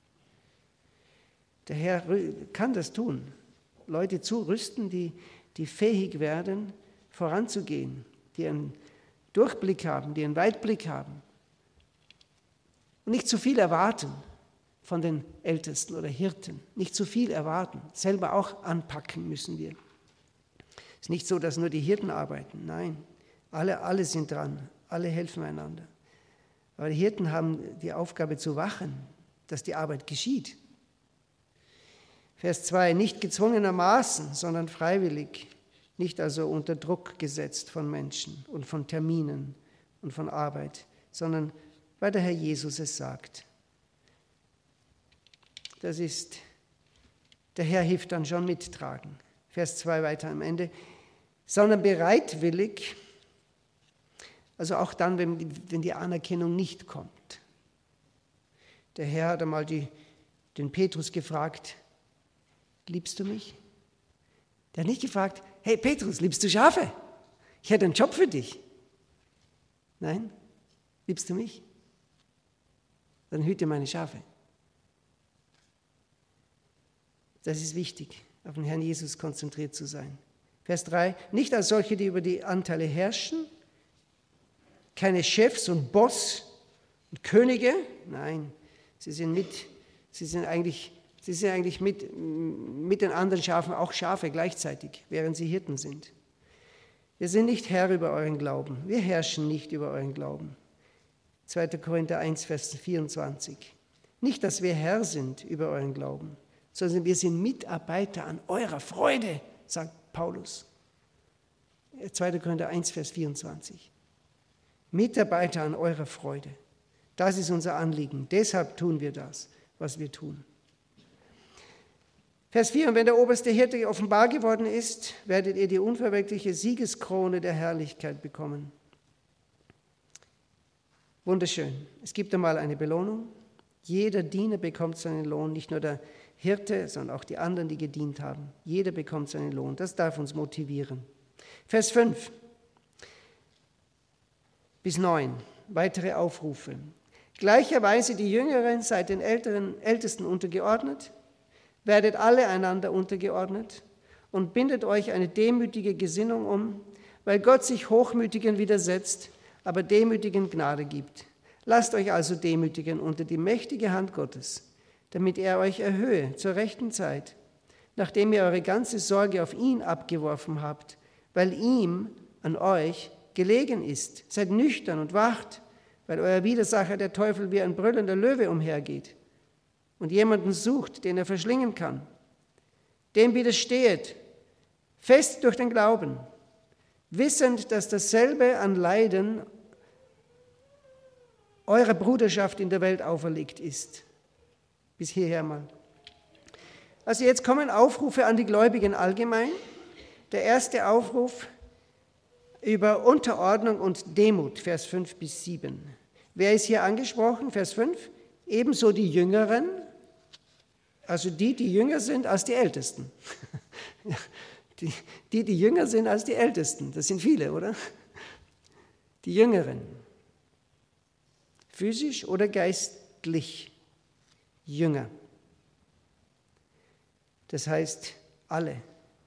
Der Herr kann das tun. Leute zurüsten, die, die fähig werden, voranzugehen, die einen Durchblick haben, die einen Weitblick haben. Und nicht zu viel erwarten von den Ältesten oder Hirten. Nicht zu viel erwarten. Selber auch anpacken müssen wir. Es ist nicht so, dass nur die Hirten arbeiten. Nein, alle, alle sind dran. Alle helfen einander. Aber die Hirten haben die Aufgabe zu wachen, dass die Arbeit geschieht. Vers zwei, nicht gezwungenermaßen, sondern freiwillig, nicht also unter Druck gesetzt von Menschen und von Terminen und von Arbeit, sondern weil der Herr Jesus es sagt. Das ist, der Herr hilft dann schon mittragen. Vers zwei weiter am Ende, sondern bereitwillig, also auch dann, wenn, wenn die Anerkennung nicht kommt. Der Herr hat einmal die, den Petrus gefragt, liebst du mich? Der hat nicht gefragt, hey Petrus, liebst du Schafe? Ich hätte einen Job für dich. Nein, liebst du mich? Dann hüte meine Schafe. Das ist wichtig, auf den Herrn Jesus konzentriert zu sein. Vers drei, nicht als solche, die über die Anteile herrschen, keine Chefs und Boss und Könige, nein, sie sind mit, sie sind eigentlich Sie sind eigentlich mit, mit den anderen Schafen auch Schafe gleichzeitig, während sie Hirten sind. Wir sind nicht Herr über euren Glauben. Wir herrschen nicht über euren Glauben. zweiter Korinther eins, Vers vierundzwanzig. Nicht, dass wir Herr sind über euren Glauben, sondern wir sind Mitarbeiter an eurer Freude, sagt Paulus. zweiter Korinther eins, Vers vierundzwanzig. Mitarbeiter an eurer Freude. Das ist unser Anliegen. Deshalb tun wir das, was wir tun. Vers vier, und wenn der oberste Hirte offenbar geworden ist, werdet ihr die unverwelkliche Siegeskrone der Herrlichkeit bekommen. Wunderschön. Es gibt einmal eine Belohnung. Jeder Diener bekommt seinen Lohn, nicht nur der Hirte, sondern auch die anderen, die gedient haben. Jeder bekommt seinen Lohn. Das darf uns motivieren. Vers fünf bis neun, weitere Aufrufe. Gleicherweise die Jüngeren seid den Älteren, Ältesten untergeordnet, werdet alle einander untergeordnet und bindet euch eine demütige Gesinnung um, weil Gott sich Hochmütigen widersetzt, aber Demütigen Gnade gibt. Lasst euch also demütigen unter die mächtige Hand Gottes, damit er euch erhöhe zur rechten Zeit, nachdem ihr eure ganze Sorge auf ihn abgeworfen habt, weil ihm an euch gelegen ist. Seid nüchtern und wacht, weil euer Widersacher, der Teufel, wie ein brüllender Löwe umhergeht und jemanden sucht, den er verschlingen kann. Dem widerstehet, fest durch den Glauben, wissend, dass dasselbe an Leiden eurer Bruderschaft in der Welt auferlegt ist. Bis hierher mal. Also jetzt kommen Aufrufe an die Gläubigen allgemein. Der erste Aufruf über Unterordnung und Demut, Vers fünf bis sieben. Wer ist hier angesprochen? Vers fünf. Ebenso die Jüngeren, also die, die jünger sind als die Ältesten. Die, die, die jünger sind als die Ältesten. Das sind viele, oder? Die Jüngeren. Physisch oder geistlich jünger. Das heißt, alle.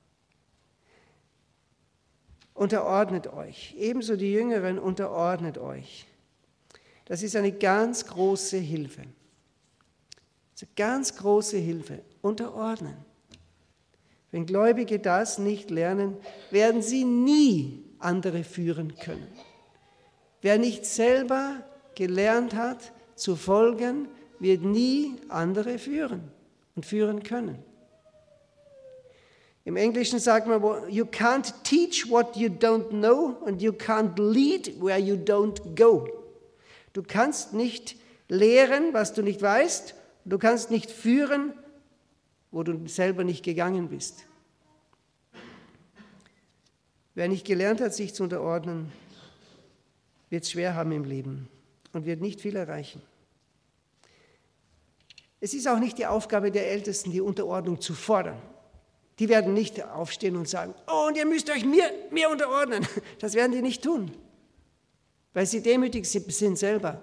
Unterordnet euch. Ebenso die Jüngeren, unterordnet euch. Das ist eine ganz große Hilfe. Das ist eine ganz große Hilfe. Unterordnen. Wenn Gläubige das nicht lernen, werden sie nie andere führen können. Wer nicht selber gelernt hat, zu folgen, wird nie andere führen und führen können. Im Englischen sagt man, you can't teach what you don't know and you can't lead where you don't go. Du kannst nicht lehren, was du nicht weißt. Du kannst nicht führen, wo du selber nicht gegangen bist. Wer nicht gelernt hat, sich zu unterordnen, wird es schwer haben im Leben und wird nicht viel erreichen. Es ist auch nicht die Aufgabe der Ältesten, die Unterordnung zu fordern. Die werden nicht aufstehen und sagen, oh, und ihr müsst euch mir, mir unterordnen. Das werden die nicht tun, weil sie demütig sind selber.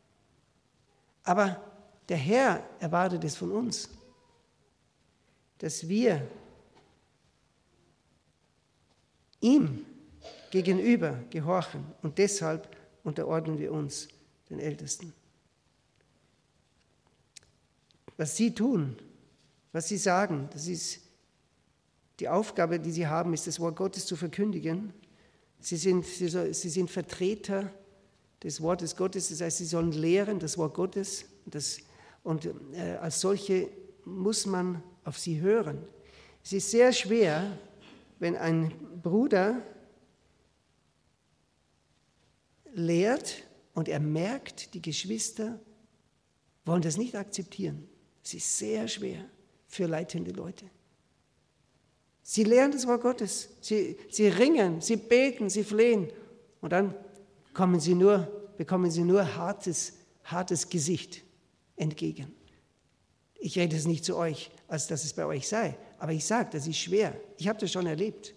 Aber der Herr erwartet es von uns, dass wir ihm gegenüber gehorchen und deshalb unterordnen wir uns den Ältesten. Was sie tun, was sie sagen, das ist die Aufgabe, die sie haben, ist das Wort Gottes zu verkündigen. Sie sind, sie, sie sind Vertreter des Wortes Gottes, das heißt, sie sollen lehren das Wort Gottes. Das, und äh, als solche muss man auf sie hören. Es ist sehr schwer, wenn ein Bruder lehrt und er merkt, die Geschwister wollen das nicht akzeptieren. Es ist sehr schwer für leitende Leute. Sie lehren das Wort Gottes, sie, sie ringen, sie beten, sie flehen und dann kommen sie nur, bekommen sie nur hartes, hartes Gesicht entgegen. Ich rede es nicht zu euch, als dass es bei euch sei, aber ich sage, das ist schwer. Ich habe das schon erlebt.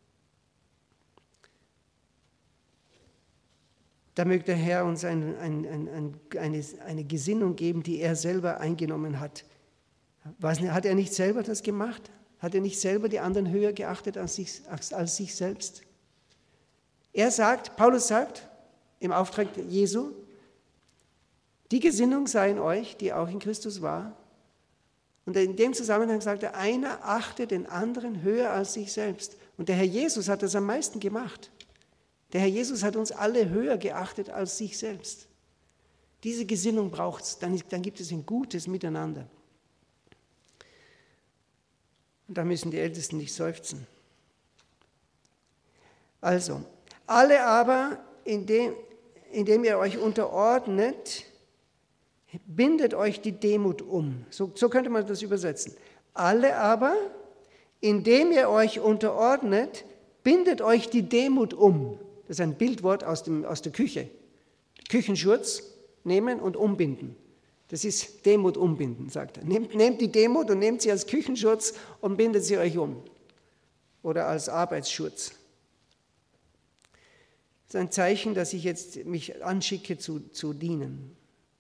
Da möge der Herr uns ein, ein, ein, ein, eine, eine Gesinnung geben, die er selber eingenommen hat. Was, hat er nicht selber das gemacht? Hat er nicht selber die anderen höher geachtet als sich, als sich selbst? Er sagt, Paulus sagt im Auftrag Jesu, die Gesinnung sei in euch, die auch in Christus war. Und in dem Zusammenhang sagt er, einer achte den anderen höher als sich selbst. Und der Herr Jesus hat das am meisten gemacht. Der Herr Jesus hat uns alle höher geachtet als sich selbst. Diese Gesinnung braucht es, dann, dann gibt es ein gutes Miteinander. Und da müssen die Ältesten nicht seufzen. Also, alle aber, indem, indem ihr euch unterordnet, bindet euch die Demut um. So, so könnte man das übersetzen. Alle aber, indem ihr euch unterordnet, bindet euch die Demut um. Das ist ein Bildwort aus, dem, aus der Küche. Küchenschurz nehmen und umbinden. Das ist Demut umbinden, sagt er. Nehmt, nehmt die Demut und nehmt sie als Küchenschurz und bindet sie euch um. Oder als Arbeitsschurz. Das ist ein Zeichen, dass ich jetzt mich anschicke zu, zu dienen.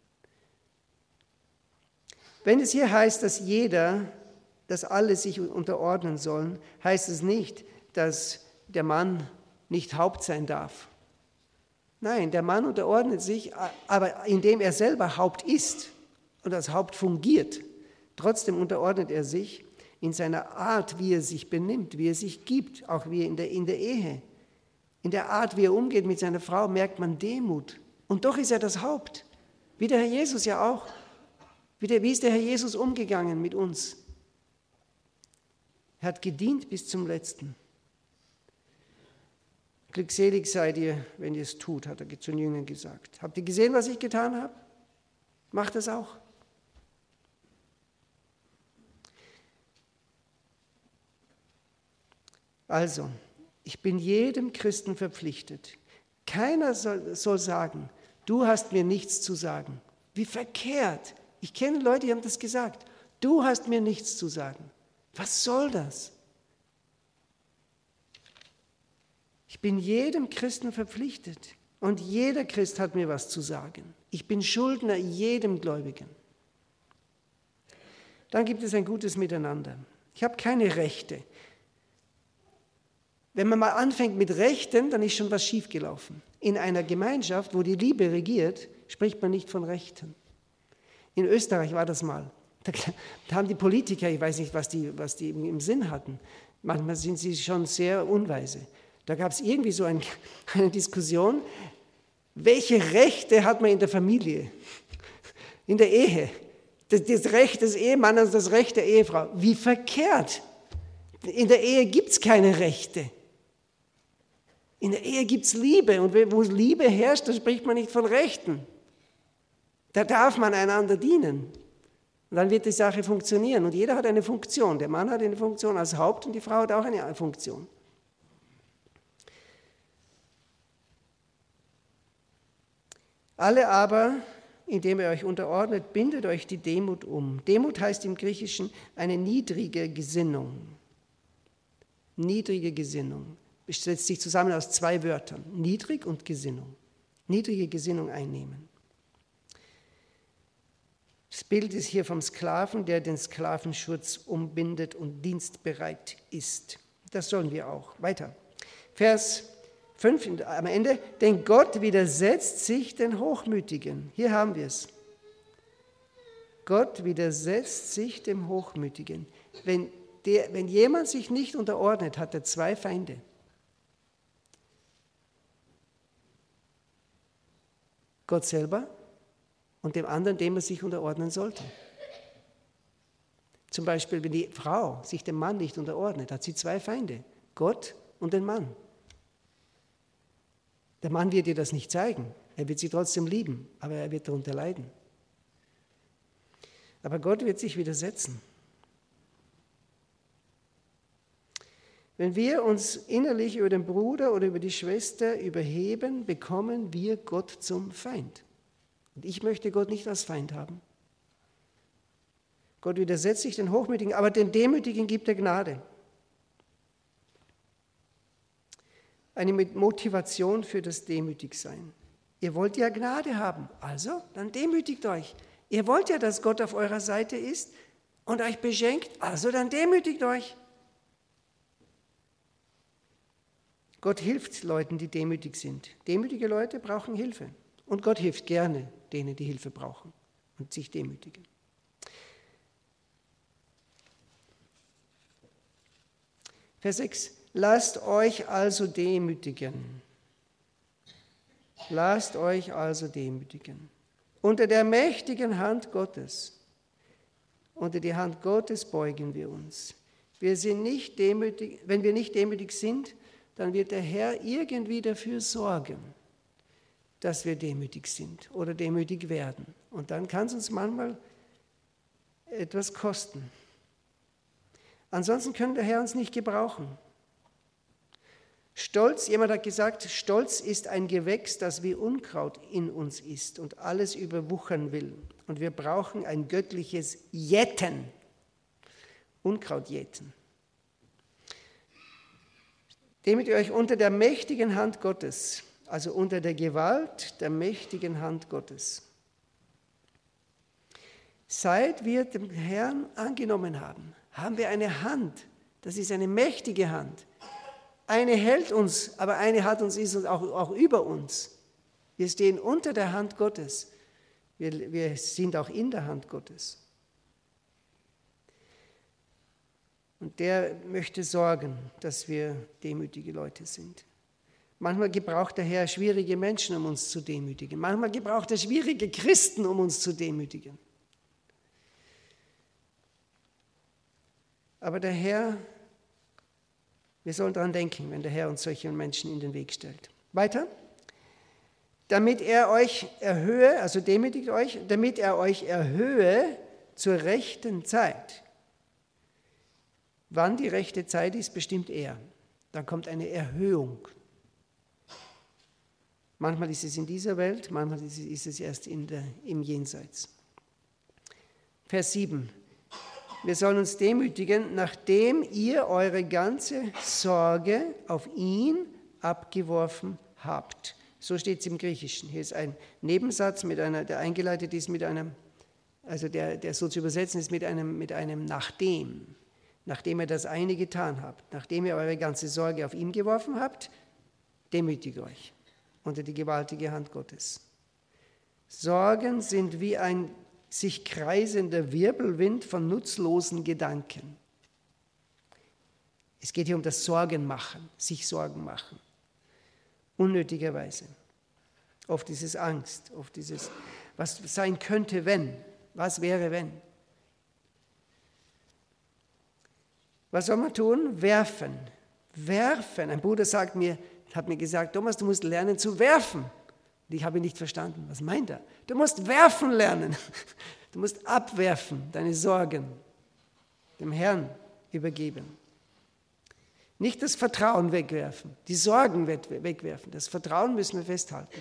Wenn es hier heißt, dass jeder, dass alle sich unterordnen sollen, heißt es nicht, dass der Mann nicht Haupt sein darf. Nein, der Mann unterordnet sich, aber indem er selber Haupt ist und als Haupt fungiert. Trotzdem unterordnet er sich in seiner Art, wie er sich benimmt, wie er sich gibt, auch wie in der, in der Ehe. In der Art, wie er umgeht mit seiner Frau, merkt man Demut. Und doch ist er das Haupt, wie der Herr Jesus ja auch. Wie, der, wie ist der Herr Jesus umgegangen mit uns? Er hat gedient bis zum Letzten. Glückselig seid ihr, wenn ihr es tut, hat er zu den Jüngern gesagt. Habt ihr gesehen, was ich getan habe? Macht das auch. Also, ich bin jedem Christen verpflichtet. Keiner soll, soll sagen, du hast mir nichts zu sagen. Wie verkehrt. Ich kenne Leute, die haben das gesagt. Du hast mir nichts zu sagen. Was soll das? Ich bin jedem Christen verpflichtet und jeder Christ hat mir was zu sagen. Ich bin Schuldner jedem Gläubigen. Dann gibt es ein gutes Miteinander. Ich habe keine Rechte. Wenn man mal anfängt mit Rechten, dann ist schon was schiefgelaufen. In einer Gemeinschaft, wo die Liebe regiert, spricht man nicht von Rechten. In Österreich war das mal. Da, da haben die Politiker, ich weiß nicht, was die, was die im Sinn hatten, manchmal sind sie schon sehr unweise. Da gab es irgendwie so ein, eine Diskussion, welche Rechte hat man in der Familie, in der Ehe? Das, das Recht des Ehemannes, das Recht der Ehefrau. Wie verkehrt! In der Ehe gibt es keine Rechte. In der Ehe gibt es Liebe und wo Liebe herrscht, da spricht man nicht von Rechten. Da darf man einander dienen. Und dann wird die Sache funktionieren. Und jeder hat eine Funktion. Der Mann hat eine Funktion als Haupt und die Frau hat auch eine Funktion. Alle aber, indem ihr euch unterordnet, bindet euch die Demut um. Demut heißt im Griechischen eine niedrige Gesinnung. Niedrige Gesinnung. Setzt sich zusammen aus zwei Wörtern. Niedrig und Gesinnung. Niedrige Gesinnung einnehmen. Das Bild ist hier vom Sklaven, der den Sklavenschurz umbindet und dienstbereit ist. Das sollen wir auch. Weiter. Vers fünf am Ende. Denn Gott widersetzt sich den Hochmütigen. Hier haben wir es. Gott widersetzt sich dem Hochmütigen. Wenn, der, wenn jemand sich nicht unterordnet, hat er zwei Feinde. Gott selber und dem anderen, dem er sich unterordnen sollte. Zum Beispiel, wenn die Frau sich dem Mann nicht unterordnet, hat sie zwei Feinde, Gott und den Mann. Der Mann wird ihr das nicht zeigen, er wird sie trotzdem lieben, aber er wird darunter leiden. Aber Gott wird sich widersetzen. Wenn wir uns innerlich über den Bruder oder über die Schwester überheben, bekommen wir Gott zum Feind. Und ich möchte Gott nicht als Feind haben. Gott widersetzt sich den Hochmütigen, aber den Demütigen gibt er Gnade. Eine Motivation für das Demütigsein. Ihr wollt ja Gnade haben, also dann demütigt euch. Ihr wollt ja, dass Gott auf eurer Seite ist und euch beschenkt, also dann demütigt euch. Gott hilft Leuten, die demütig sind. Demütige Leute brauchen Hilfe. Und Gott hilft gerne denen, die Hilfe brauchen und sich demütigen. Vers sechs. Lasst euch also demütigen. Lasst euch also demütigen. Unter der mächtigen Hand Gottes. Unter die Hand Gottes beugen wir uns. Wir sind nicht demütig, wenn wir nicht demütig sind, dann wird der Herr irgendwie dafür sorgen, dass wir demütig sind oder demütig werden. Und dann kann es uns manchmal etwas kosten. Ansonsten kann der Herr uns nicht gebrauchen. Stolz, jemand hat gesagt, Stolz ist ein Gewächs, das wie Unkraut in uns ist und alles überwuchern will. Und wir brauchen ein göttliches Jäten, Unkraut jäten. Demütigt euch unter der mächtigen Hand Gottes, also unter der Gewalt der mächtigen Hand Gottes. Seit wir den Herrn angenommen haben, haben wir eine Hand, das ist eine mächtige Hand. Eine hält uns, aber eine hat uns, ist uns auch, auch über uns. Wir stehen unter der Hand Gottes. Wir, wir sind auch in der Hand Gottes. Und der möchte sorgen, dass wir demütige Leute sind. Manchmal gebraucht der Herr schwierige Menschen, um uns zu demütigen. Manchmal gebraucht er schwierige Christen, um uns zu demütigen. Aber der Herr, wir sollen daran denken, wenn der Herr uns solche Menschen in den Weg stellt. Weiter. Damit er euch erhöhe, also demütigt euch, damit er euch erhöhe zur rechten Zeit. Wann die rechte Zeit ist, bestimmt er. Dann kommt eine Erhöhung. Manchmal ist es in dieser Welt, manchmal ist es erst in der, im Jenseits. Vers sieben. Wir sollen uns demütigen, nachdem ihr eure ganze Sorge auf ihn abgeworfen habt. So steht es im Griechischen. Hier ist ein Nebensatz, mit einer, der eingeleitet ist mit einem, also der, der so zu übersetzen ist mit einem, mit einem nachdem. Nachdem ihr das eine getan habt, nachdem ihr eure ganze Sorge auf ihn geworfen habt, demütigt euch unter die gewaltige Hand Gottes. Sorgen sind wie ein sich kreisender Wirbelwind von nutzlosen Gedanken. Es geht hier um das Sorgenmachen, sich Sorgen machen. Unnötigerweise. Oft ist es Angst, oft ist es, was sein könnte, wenn, was wäre, wenn. Was soll man tun? Werfen. Werfen. Ein Bruder sagt mir, hat mir gesagt, Thomas, du musst lernen zu werfen. Und ich habe ihn nicht verstanden. Was meint er? Du musst werfen lernen. Du musst abwerfen, deine Sorgen dem Herrn übergeben. Nicht das Vertrauen wegwerfen, die Sorgen wegwerfen. Das Vertrauen müssen wir festhalten.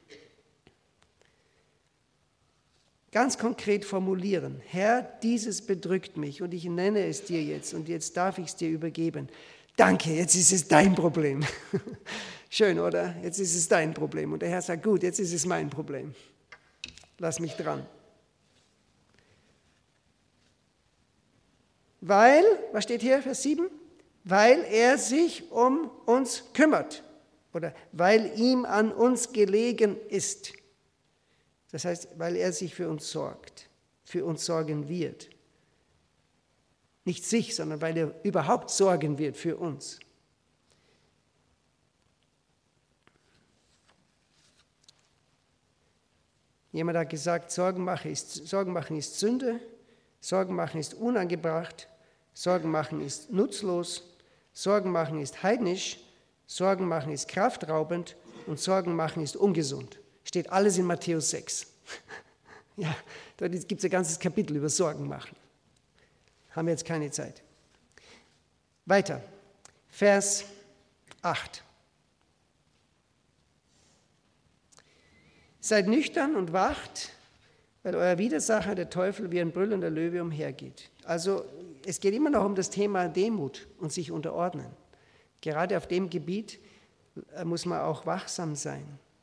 Ganz konkret formulieren, Herr, dieses bedrückt mich und ich nenne es dir jetzt und jetzt darf ich es dir übergeben. Danke, jetzt ist es dein Problem. Schön, oder? Jetzt ist es dein Problem. Und der Herr sagt, gut, jetzt ist es mein Problem. Lass mich dran. Weil, was steht hier, Vers sieben? Weil er sich um uns kümmert oder weil ihm an uns gelegen ist. Das heißt, weil er sich für uns sorgt, für uns sorgen wird. Nicht sich, sondern weil er überhaupt sorgen wird für uns. Jemand hat gesagt, Sorgen machen ist, Sorgen machen ist Sünde, Sorgen machen ist unangebracht, Sorgen machen ist nutzlos, Sorgen machen ist heidnisch, Sorgen machen ist kraftraubend und Sorgen machen ist ungesund. Steht alles in Matthäus sechs. Ja, da gibt es ein ganzes Kapitel über Sorgen machen. Haben wir jetzt keine Zeit. Weiter, Vers acht. Seid nüchtern und wacht, weil euer Widersacher, der Teufel, wie ein brüllender Löwe umhergeht. Also es geht immer noch um das Thema Demut und sich unterordnen. Gerade auf dem Gebiet muss man auch wachsam sein.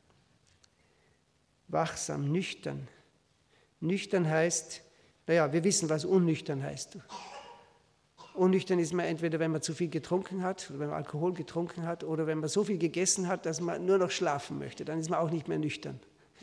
Wachsam, nüchtern. Nüchtern heißt, naja, wir wissen, was unnüchtern heißt. Unnüchtern ist man entweder, wenn man zu viel getrunken hat, oder wenn man Alkohol getrunken hat, oder wenn man so viel gegessen hat, dass man nur noch schlafen möchte. Dann ist man auch nicht mehr nüchtern.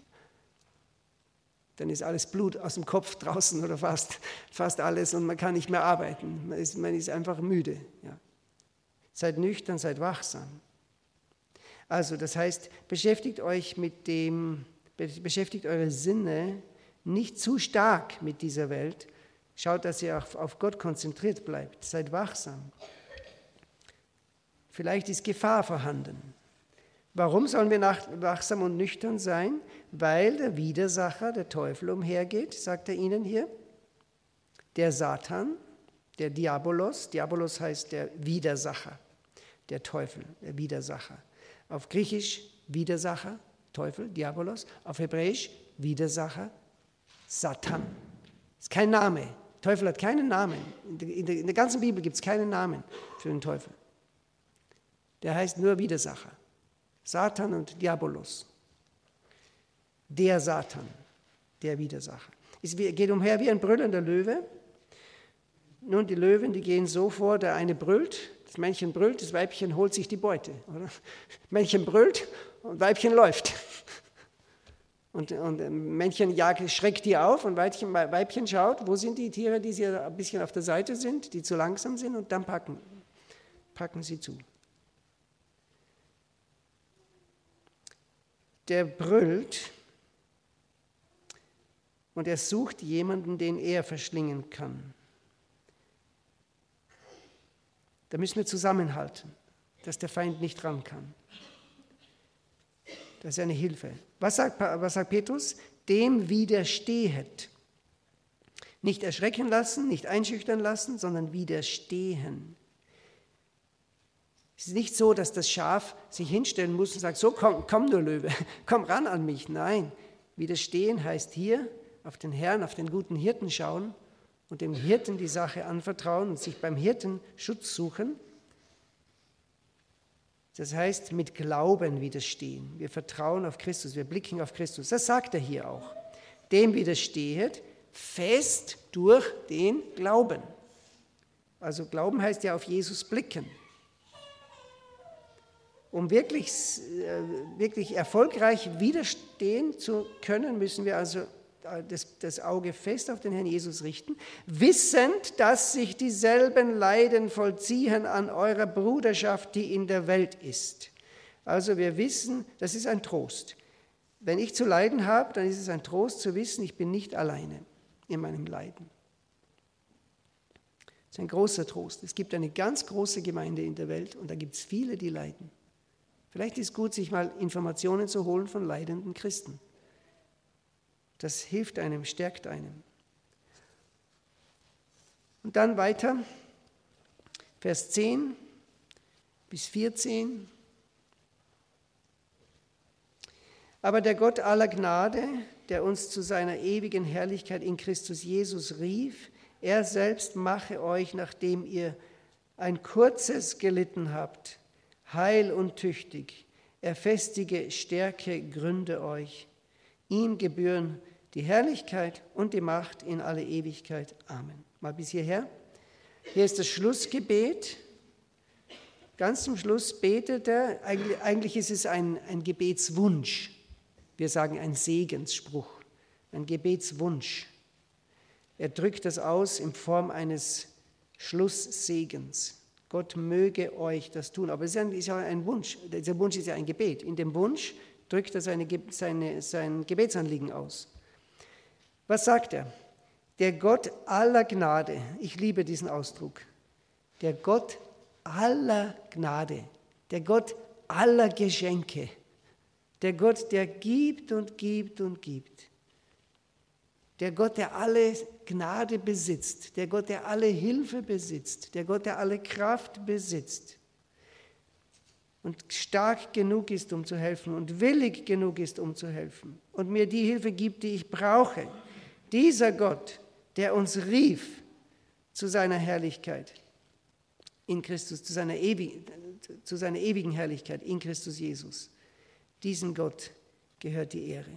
Dann ist alles Blut aus dem Kopf draußen oder fast, fast alles und man kann nicht mehr arbeiten. Man ist, man ist einfach müde. Ja. Seid nüchtern, seid wachsam. Also das heißt, beschäftigt euch mit dem, beschäftigt eure Sinne nicht zu stark mit dieser Welt. Schaut, dass ihr auf, auf Gott konzentriert bleibt. Seid wachsam. Vielleicht ist Gefahr vorhanden. Warum sollen wir wachsam und nüchtern sein? Weil der Widersacher, der Teufel, umhergeht, sagt er ihnen hier. Der Satan, der Diabolos, Diabolos heißt der Widersacher, der Teufel, der Widersacher. Auf Griechisch Widersacher, Teufel, Diabolos. Auf Hebräisch Widersacher, Satan. Das ist kein Name. Teufel hat keinen Namen. In der, in der, in der ganzen Bibel gibt es keinen Namen für den Teufel. Der heißt nur Widersacher. Satan und Diabolos. Der Satan, der Widersacher. Es geht umher wie ein brüllender Löwe. Nun, die Löwen, die gehen so vor, der eine brüllt, das Männchen brüllt, das Weibchen holt sich die Beute. Oder? Männchen brüllt und Weibchen läuft. Und, und Männchen jagt, schreckt die auf und Weibchen, Weibchen schaut, wo sind die Tiere, die ein bisschen auf der Seite sind, die zu langsam sind, und dann packen, packen sie zu. Der brüllt und er sucht jemanden, den er verschlingen kann. Da müssen wir zusammenhalten, dass der Feind nicht ran kann. Das ist eine Hilfe. Was sagt, was sagt Petrus? Dem widerstehet. Nicht erschrecken lassen, nicht einschüchtern lassen, sondern widerstehen. Es ist nicht so, dass das Schaf sich hinstellen muss und sagt, so komm, komm du Löwe, komm ran an mich. Nein, widerstehen heißt hier auf den Herrn, auf den guten Hirten schauen und dem Hirten die Sache anvertrauen und sich beim Hirten Schutz suchen. Das heißt, mit Glauben widerstehen. Wir vertrauen auf Christus, wir blicken auf Christus. Das sagt er hier auch. Dem widerstehet fest durch den Glauben. Also Glauben heißt ja auf Jesus blicken. Um wirklich, wirklich erfolgreich widerstehen zu können, müssen wir also das, das Auge fest auf den Herrn Jesus richten, wissend, dass sich dieselben Leiden vollziehen an eurer Bruderschaft, die in der Welt ist. Also wir wissen, das ist ein Trost. Wenn ich zu leiden habe, dann ist es ein Trost zu wissen, ich bin nicht alleine in meinem Leiden. Das ist ein großer Trost. Es gibt eine ganz große Gemeinde in der Welt und da gibt es viele, die leiden. Vielleicht ist es gut, sich mal Informationen zu holen von leidenden Christen. Das hilft einem, stärkt einem. Und dann weiter, Vers zehn bis vierzehn. Aber der Gott aller Gnade, der uns zu seiner ewigen Herrlichkeit in Christus Jesus rief, er selbst mache euch, nachdem ihr ein kurzes gelitten habt, heil und tüchtig. Er festige, stärke, gründe euch. Ihm gebühren die Herrlichkeit und die Macht in alle Ewigkeit. Amen. Mal bis hierher. Hier ist das Schlussgebet. Ganz zum Schluss betet er, eigentlich, eigentlich ist es ein, ein Gebetswunsch. Wir sagen ein Segensspruch, ein Gebetswunsch. Er drückt das aus in Form eines Schlusssegens. Gott möge euch das tun. Aber es ist ja ein Wunsch. Dieser Wunsch ist ja ein Gebet. In dem Wunsch drückt er seine, seine, sein Gebetsanliegen aus. Was sagt er? Der Gott aller Gnade, ich liebe diesen Ausdruck, der Gott aller Gnade, der Gott aller Geschenke, der Gott, der gibt und gibt und gibt, der Gott, der alle Gnade besitzt, der Gott, der alle Hilfe besitzt, der Gott, der alle Kraft besitzt und stark genug ist, um zu helfen und willig genug ist, um zu helfen und mir die Hilfe gibt, die ich brauche. Dieser Gott, der uns rief zu seiner Herrlichkeit in Christus, zu seiner, ewigen, zu seiner ewigen Herrlichkeit in Christus Jesus, diesem Gott gehört die Ehre.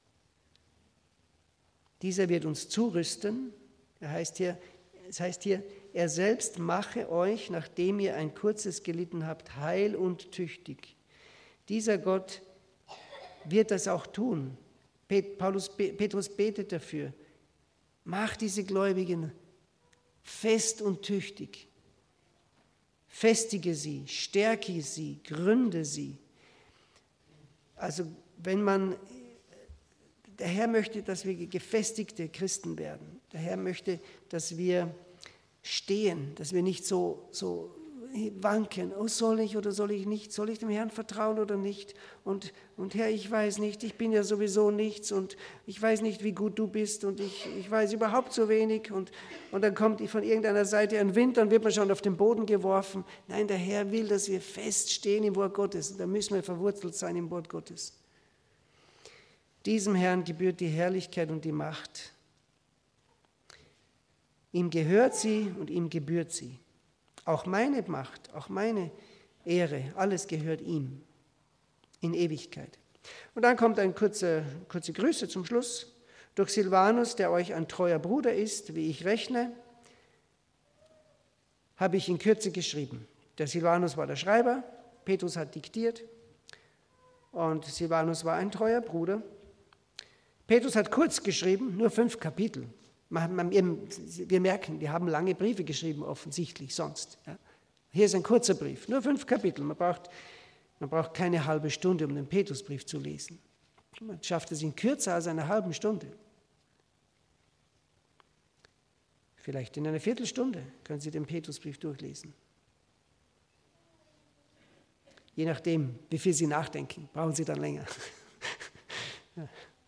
Dieser wird uns zurüsten, er heißt hier, es heißt hier, er selbst mache euch, nachdem ihr ein kurzes gelitten habt, heil und tüchtig. Dieser Gott wird das auch tun. Paulus, Petrus betet dafür. Mach diese Gläubigen fest und tüchtig. Festige sie, stärke sie, gründe sie. Also wenn man, der Herr möchte, dass wir gefestigte Christen werden. Der Herr möchte, dass wir stehen, dass wir nicht so, so wanken. Oh, soll ich oder soll ich nicht? Soll ich dem Herrn vertrauen oder nicht? Und, und Herr, ich weiß nicht, ich bin ja sowieso nichts und ich weiß nicht, wie gut du bist und ich, ich weiß überhaupt so wenig. Und, und dann kommt von irgendeiner Seite ein Wind, dann wird man schon auf den Boden geworfen. Nein, der Herr will, dass wir feststehen im Wort Gottes. Und da müssen wir verwurzelt sein im Wort Gottes. Diesem Herrn gebührt die Herrlichkeit und die Macht. Ihm gehört sie und ihm gebührt sie. Auch meine Macht, auch meine Ehre, alles gehört ihm in Ewigkeit. Und dann kommt ein kurze, kurze Grüße zum Schluss. Durch Silvanus, der euch ein treuer Bruder ist, wie ich rechne, habe ich in Kürze geschrieben. Der Silvanus war der Schreiber, Petrus hat diktiert und Silvanus war ein treuer Bruder. Petrus hat kurz geschrieben, nur fünf Kapitel. Wir merken, die haben lange Briefe geschrieben, offensichtlich sonst. Hier ist ein kurzer Brief, nur fünf Kapitel. Man braucht, man braucht keine halbe Stunde, um den Petrusbrief zu lesen. Man schafft es in kürzer als einer halben Stunde. Vielleicht in einer Viertelstunde können Sie den Petrusbrief durchlesen. Je nachdem, wie viel Sie nachdenken, brauchen Sie dann länger. Ja.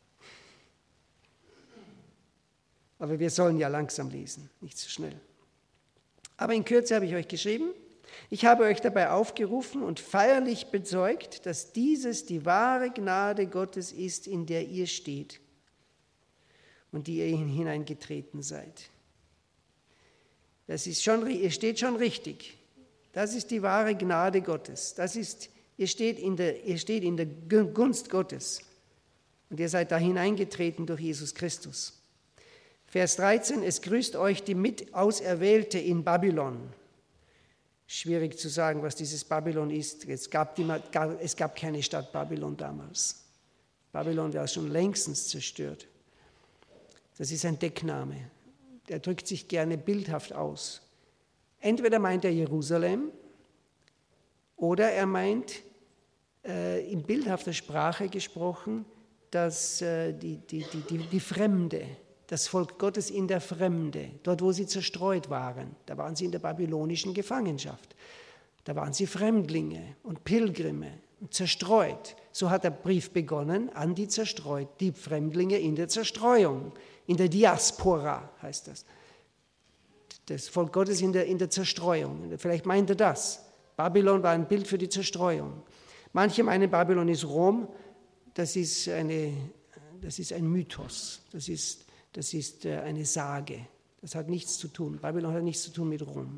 Aber wir sollen ja langsam lesen, nicht zu schnell. Aber in Kürze habe ich euch geschrieben, ich habe euch dabei aufgerufen und feierlich bezeugt, dass dieses die wahre Gnade Gottes ist, in der ihr steht und die ihr hineingetreten seid. Das ist schon, ihr steht schon richtig. Das ist die wahre Gnade Gottes. Das ist, ihr steht in der, ihr steht in der Gunst Gottes und ihr seid da hineingetreten durch Jesus Christus. Vers dreizehn, es grüßt euch die Mitauserwählte in Babylon. Schwierig zu sagen, was dieses Babylon ist. Es gab, die, es gab keine Stadt Babylon damals. Babylon war schon längstens zerstört. Das ist ein Deckname. Der drückt sich gerne bildhaft aus. Entweder meint er Jerusalem oder er meint äh, in bildhafter Sprache gesprochen, dass äh, die, die, die, die, die Fremde, das Volk Gottes in der Fremde, dort wo sie zerstreut waren, da waren sie in der babylonischen Gefangenschaft, da waren sie Fremdlinge und Pilgrime zerstreut. So hat der Brief begonnen an die zerstreut, die Fremdlinge in der Zerstreuung, in der Diaspora heißt das. Das Volk Gottes in der, in der Zerstreuung. Vielleicht meint er das. Babylon war ein Bild für die Zerstreuung. Manche meinen, Babylon ist Rom. Das ist, eine, das ist ein Mythos. Das ist, das ist eine Sage. Das hat nichts zu tun. Babylon hat nichts zu tun mit Rom.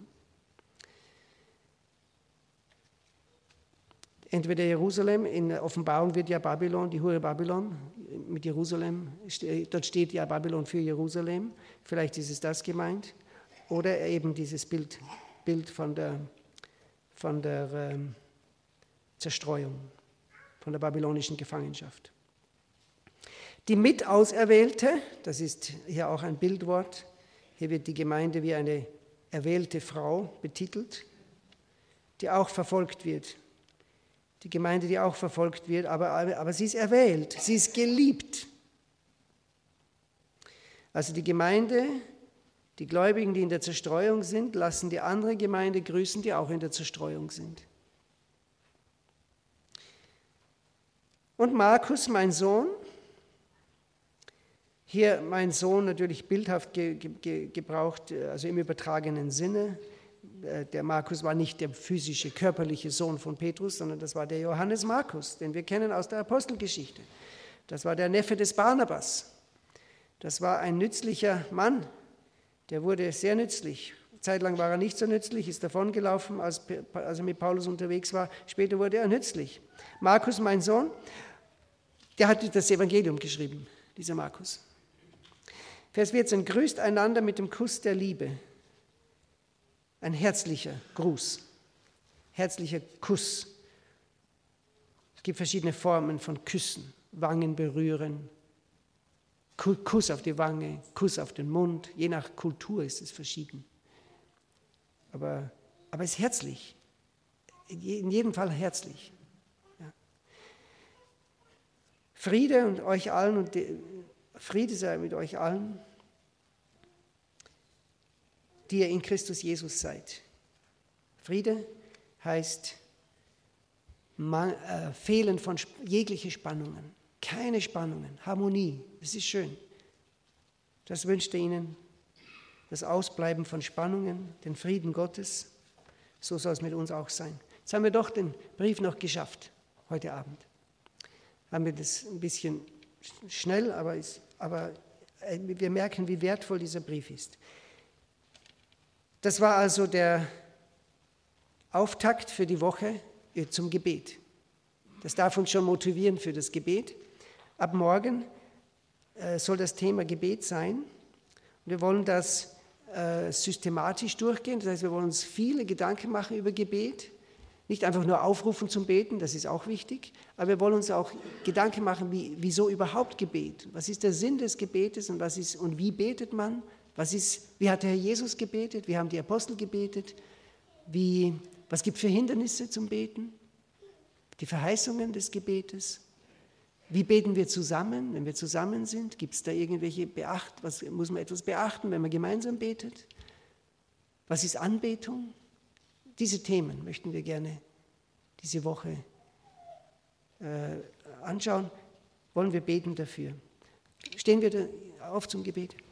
Entweder Jerusalem, in Offenbarung wird ja Babylon, die Hure Babylon mit Jerusalem, dort steht ja Babylon für Jerusalem. Vielleicht ist es das gemeint. Oder eben dieses Bild, Bild von der, von der ähm, Zerstreuung, von der babylonischen Gefangenschaft. Die Mitauserwählte, das ist hier auch ein Bildwort, hier wird die Gemeinde wie eine erwählte Frau betitelt, die auch verfolgt wird. Die Gemeinde, die auch verfolgt wird, aber, aber sie ist erwählt, sie ist geliebt. Also die Gemeinde, die Gläubigen, die in der Zerstreuung sind, lassen die andere Gemeinde grüßen, die auch in der Zerstreuung sind. Und Markus, mein Sohn, hier mein Sohn natürlich bildhaft ge, ge, gebraucht, also im übertragenen Sinne. Der Markus war nicht der physische, körperliche Sohn von Petrus, sondern das war der Johannes Markus, den wir kennen aus der Apostelgeschichte. Das war der Neffe des Barnabas. Das war ein nützlicher Mann. Der wurde sehr nützlich. Zeitlang war er nicht so nützlich, ist davongelaufen, als, als er mit Paulus unterwegs war. Später wurde er nützlich. Markus, mein Sohn, der hat das Evangelium geschrieben, dieser Markus. Vers vierzehn, grüßt einander mit dem Kuss der Liebe. Ein herzlicher Gruß, herzlicher Kuss. Es gibt verschiedene Formen von Küssen, Wangen berühren, Kuss auf die Wange, Kuss auf den Mund, je nach Kultur ist es verschieden. Aber, aber es ist herzlich, in jedem Fall herzlich. Ja. Friede und euch allen und de, Friede sei mit euch allen, die ihr in Christus Jesus seid. Friede heißt man, äh, Fehlen von jegliche Spannungen, keine Spannungen, Harmonie, das ist schön. Das wünscht er ihnen, das Ausbleiben von Spannungen, den Frieden Gottes, so soll es mit uns auch sein. Jetzt haben wir doch den Brief noch geschafft, heute Abend. Haben wir das ein bisschen schnell, aber, ist, aber wir merken, wie wertvoll dieser Brief ist. Das war also der Auftakt für die Woche zum Gebet. Das darf uns schon motivieren für das Gebet. Ab morgen äh, soll das Thema Gebet sein. Wir wollen das äh, systematisch durchgehen. Das heißt, wir wollen uns viele Gedanken machen über Gebet. Nicht einfach nur aufrufen zum Beten, das ist auch wichtig. Aber wir wollen uns auch Gedanken machen, wie, wieso überhaupt Gebet? Was ist der Sinn des Gebetes und, was ist, und wie betet man? Was ist, wie hat der Herr Jesus gebetet? Wie haben die Apostel gebetet? Wie, was gibt es für Hindernisse zum Beten? Die Verheißungen des Gebetes? Wie beten wir zusammen, wenn wir zusammen sind? Gibt es da irgendwelche Beacht, was, muss man etwas beachten, wenn man gemeinsam betet? Was ist Anbetung? Diese Themen möchten wir gerne diese Woche äh, anschauen. Wollen wir beten dafür? Stehen wir da auf zum Gebet?